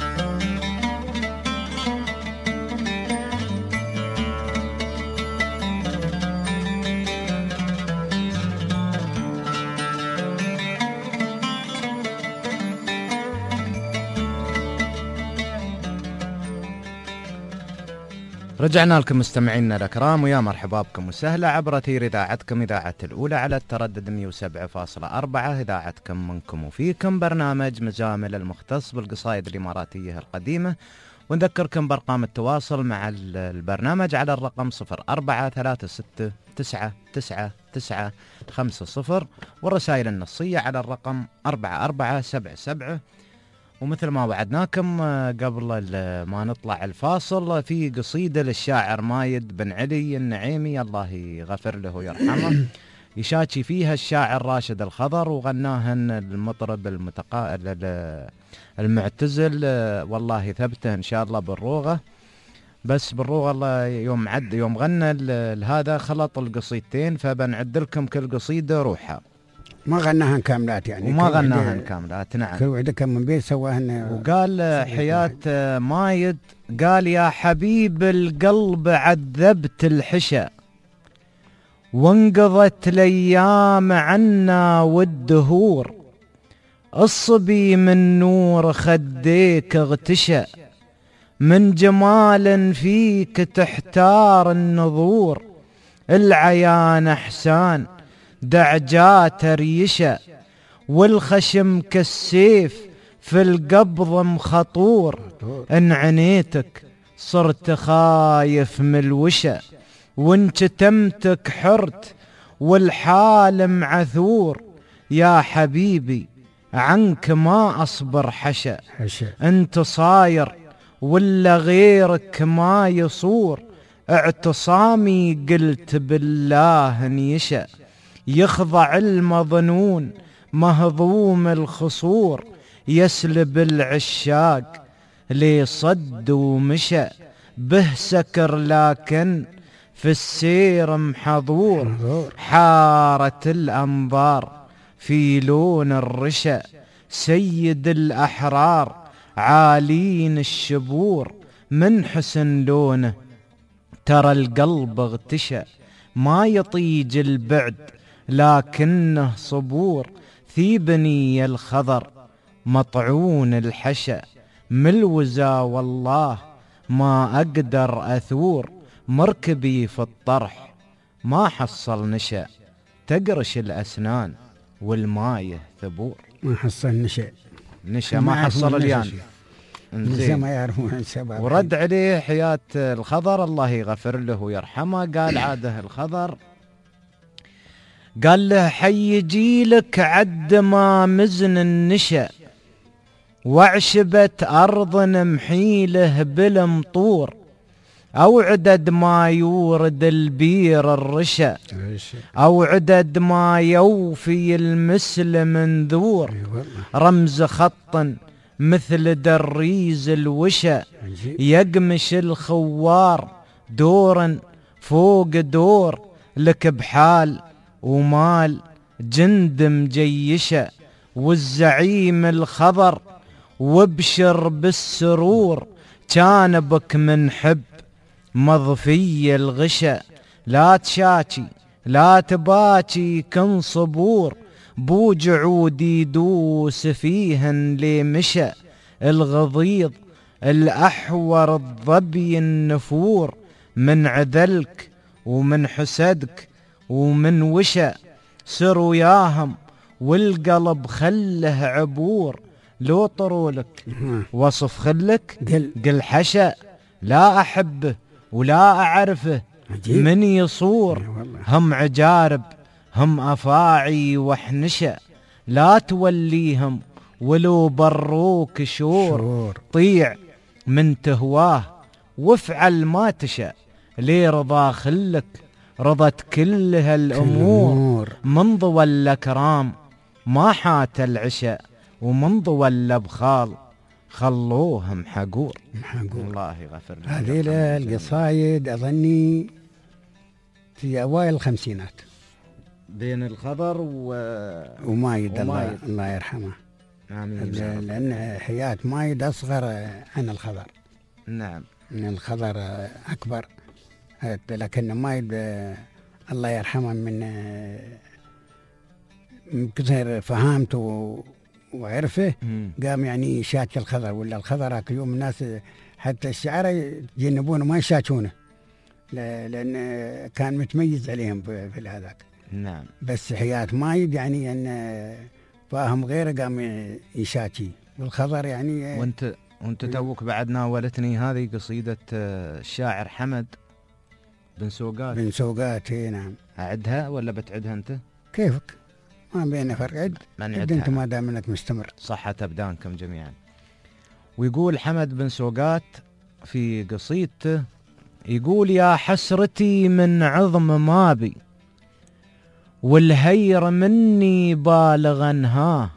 رجعنا لكم مستمعينا الأكرام ويا مرحبا بكم وسهلا عبر أثير إذاعتكم إذاعة الأولى على التردد 107.4 إذاعتكم منكم وفيكم برنامج مجامل المختص بالقصائد الإماراتية القديمة. ونذكركم بأرقام التواصل مع البرنامج على الرقم 0436999950 والرسائل النصية على الرقم 4477. ومثل ما وعدناكم قبل ما نطلع الفاصل في قصيدة للشاعر مايد بن علي النعيمي الله يغفر له ويرحمه، يشاكي فيها الشاعر راشد الخضر وغناهن المطرب المعتزل والله ثبته إن شاء الله بالروغة. بس بالروغة الله يوم غنى هذا خلط القصيدتين، فبنعد لكم كل قصيدة روحها. ما غناهن كاملات يعني، وما غناهن كاملات. نعم. كل وحده كم من بيت سواهن. وقال حياة مايد قال يا حبيب القلب عذبت الحشا وانقضت الايام عنا والدهور، الصبي من نور خديك اغتشى من جمال فيك تحتار النظور، العيان احسان دعجات ريشة والخشم كالسيف في القبض مخطور، ان عنيتك صرت خايف من الوشة وان شتمتك حرت والحال معثور، يا حبيبي عنك ما أصبر حشا انت صاير ولا غيرك ما يصور، اعتصامي قلت بالله نيشا يخضع المظنون مهضوم الخصور، يسلب العشاق لي صد ومشى به سكر لكن في السير محظور، حارت الأنظار في لون الرشا سيد الأحرار عالين الشبور، من حسن لونه ترى القلب اغتشى ما يطيج البعد لكنه صبور، ثيبني الخضر مطعون الحشا ملوزا والله ما أقدر أثور، مركبي في الطرح ما حصل نشا تقرش الأسنان والمايه ثبور. ما حصل نشا ما حصل اليان زين ما يعرفون السبب. ورد عليه حياة الخضر الله يغفر له ويرحمه، قال عاده الخضر قال له حي جيلك عد ما مزن النشا وعشبت أرض محيله بالمطور، أو عدد ما يورد البير الرشا أو عدد ما يوفي المسل منذور، رمز خط مثل دريز الوشا يقمش الخوار دورا فوق دور، لك بحال ومال جند مجيشة والزعيم الخضر وابشر بالسرور، كان بك من حب مضفي الغشا لا تشاكي لا تباكي كن صبور، بوجعود يدوس فيهن لي مشى الغضيض الأحور الظبي النفور، من عذلك ومن حسدك ومن وشا سر وياهم والقلب خله عبور، لو طرولك وصف خلك قل حشا لا أحبه ولا أعرفه من يصور، هم عجارب هم أفاعي وحنشا لا توليهم ولو بروك شور، طيع من تهواه وافعل ما تشاء لي رضا خلك رضت كل هالأمور، من ضوى الأكرام ما حات العشاء ومن ضوى الأبخال خلوهم حقور. الله يغفر له. هذه القصايد أظني في أوائل الخمسينات بين الخضر ومايد الله يرحمه. آمين. لأن حياة مايد أصغر عن الخضر. نعم. من الخضر أكبر، لكن مايد الله يرحمه من كثر فهمته وعرفه قام يعني يشاك الخضر، ولا الخضر يوم الناس حتى الشعراء يتجنبونه ما يشاكونه لأن كان متميز عليهم في هذاك. نعم. بس حياة مايد يعني أن فاهم غيره قام يشاكي والخضر يعني. وانت توك بعد ناولتني هذه قصيدة الشاعر حمد بن سوقات. نعم. أعدها ولا بتعدها أنت؟ كيفك، ما بينا فرق. عد أنت ما دام انك مستمر. صحة أبدانكم جميعا. ويقول حمد بن سوقات في قصيدته، يقول: يا حسرتي من عظم مابي والهير مني بالغا ها،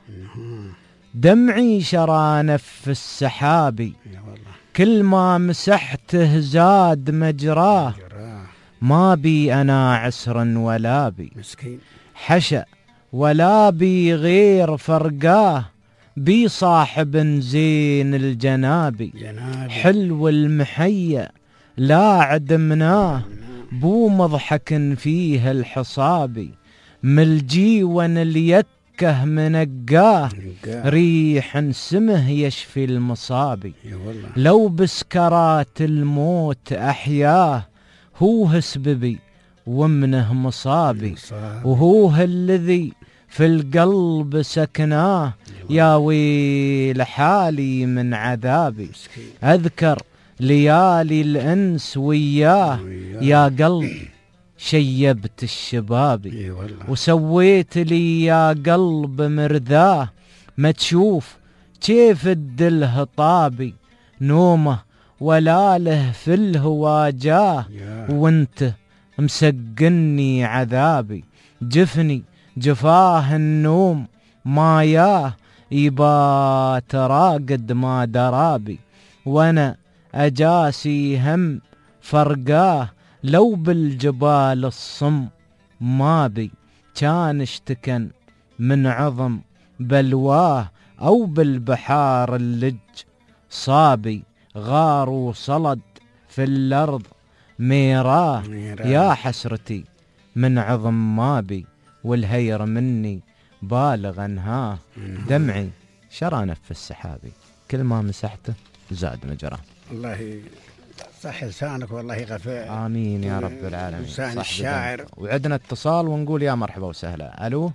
دمعي شرى نف السحابي كل ما مسحته زاد مجراه، ما بي أنا عسر ولا بي حشا ولا بي غير فرقاه، بي صاحب زين الجنابي حلو المحيا لا عدمناه، بو مضحك فيه الحصابي ملجيون اليكه منقاه، ريح سمه يشفي المصابي لو بسكرات الموت أحياه، هو هسببي ومنه مصابي وهو الذي في القلب سكناه، يا ويل حالي من عذابي أذكر ليالي الأنس وياه، يا قلب شيبت الشبابي وسويت لي يا قلب مرذاه، ما تشوف كيف الدله طابي نومه ولا له في الهوى جاه، وانت مسقني عذابي جفني جفاه النوم ما ياه، يبا تراقد ما درابي وانا اجاسي هم فرقاه، لو بالجبال الصم ما بي كان اشتكن من عظم بلواه، او بالبحار اللج صابي غار وصلد في الارض ميراه، يا حسرتي من عظم ما بي والهير مني بالغ انهاه، دمعي شرى نف السحابي كل ما مسحته زاد مجراه. الله صح لسانك والله غفاء. آمين يا رب العالمين. لسان الشاعر. وعندنا اتصال ونقول يا مرحبا وسهلا. ألو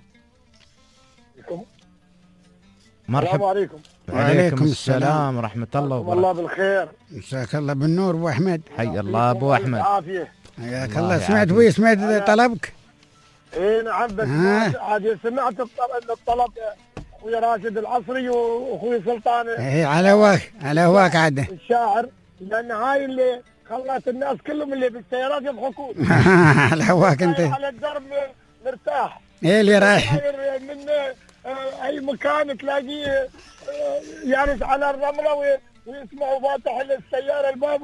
مرحبا. السلام عليكم. وعليكم السلام ورحمة الله وبركاته. الله بالخير. مساك الله بالنور أبو أحمد. حي الله أبو أحمد. حياك الله. سمعت طلبك؟ اي نعم بس عاد سمعت الطلب اخوي راشد العصري واخوي سلطان. اي على هواك عاد الشاعر، لان هاي اللي خلت الناس كلهم اللي بالسيارات يضحكون. على هواك انت. على الدرب مرتاح. ايه اللي رايح من اي مكان تلاقيه يجلس على الرمله ويسمعوا فاتح السياره الباب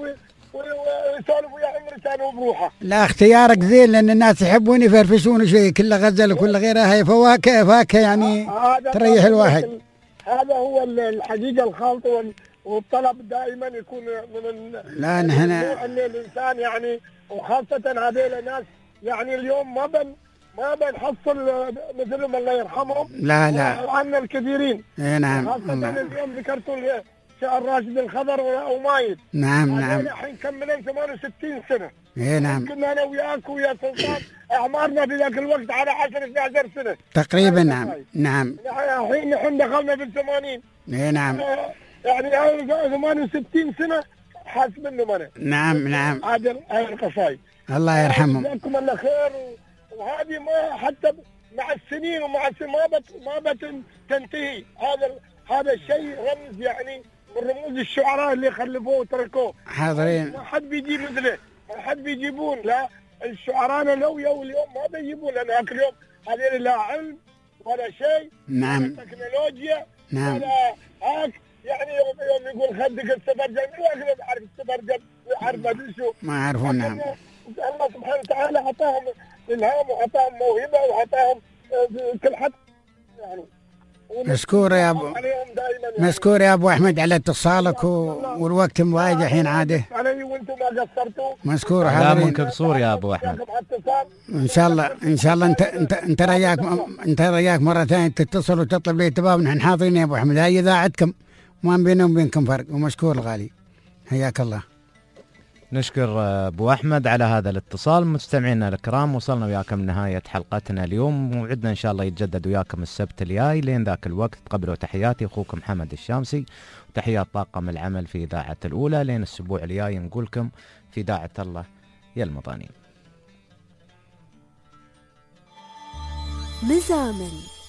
ويسولف ويا عمري كانوا بروحه. لا اختيارك زين، لان الناس يحبون يفرفشون شيء، كله غزل وكل غيرها هي فواكه يعني تريح الواحد. هذا هو الحقيقه الخالطه، والطلب دائما يكون من لا نحن ان الانسان يعني، وخاصه هذيل ناس يعني اليوم ما بنحصل مثلهم الله يرحمهم. لا وعنا الكثيرين. نعم. خاصه اليوم ذكرتوا شاعر راشد الخضر ومايد. نعم. الحين كملنا 68 سنه. نعم. كنا انا وياك ويا سلطان اعمارنا في ذاك الوقت على 10-12 سنه تقريبا. نعم. الحين نحن دخلنا بال80. نعم. يعني 68 سنه حاسب منهم انا. نعم. هذه القصايد الله يرحمهم. جزاكم الله خير. وهذه ما حتى مع السنين ومع ما تنتهي. هذا الشيء رمز يعني من رموز الشعراء اللي خلفوه وتركوه. حاضرين. ما حد بيجيب مثله، ما حد بيجيبون. لا الشعراء لو اليوم ما بيجيبون، لان هاك اليوم هذول لا علم ولا شيء. نعم. ولا تكنولوجيا. نعم. ولا هاك يعني يوم يقول خدك السفرجل، من وين يعرف السفرجل ويعرف ما شو؟ ما يعرفون. نعم. الله سبحانه وتعالى اعطاهم الهام وعطاهم موهبه وعطاهم كل حد يعني. مشكور يا ابو احمد على اتصالك والوقت مضايق الحين عاده. علي وانتم ما قصرتوا. مشكور. لا منك قصور يا ابو احمد. ان شاء الله انت رياك مره ثانيه تتصل وتطلب لي تباب، نحن حاضرين يا ابو احمد. هاي اذاعتكم ما بيننا وبينكم فرق. ومشكور الغالي، حياك الله. نشكر ابو احمد على هذا الاتصال. مستمعينا الكرام، وصلنا وياكم نهايه حلقتنا اليوم، موعدنا ان شاء الله يتجدد وياكم السبت الجاي. لين ذاك الوقت تقبلوا تحياتي اخوكم محمد الشامسي وتحيات طاقم العمل في اذاعه الاولى. لين الاسبوع الجاي نقولكم في داعة الله يا المضانين. مزامل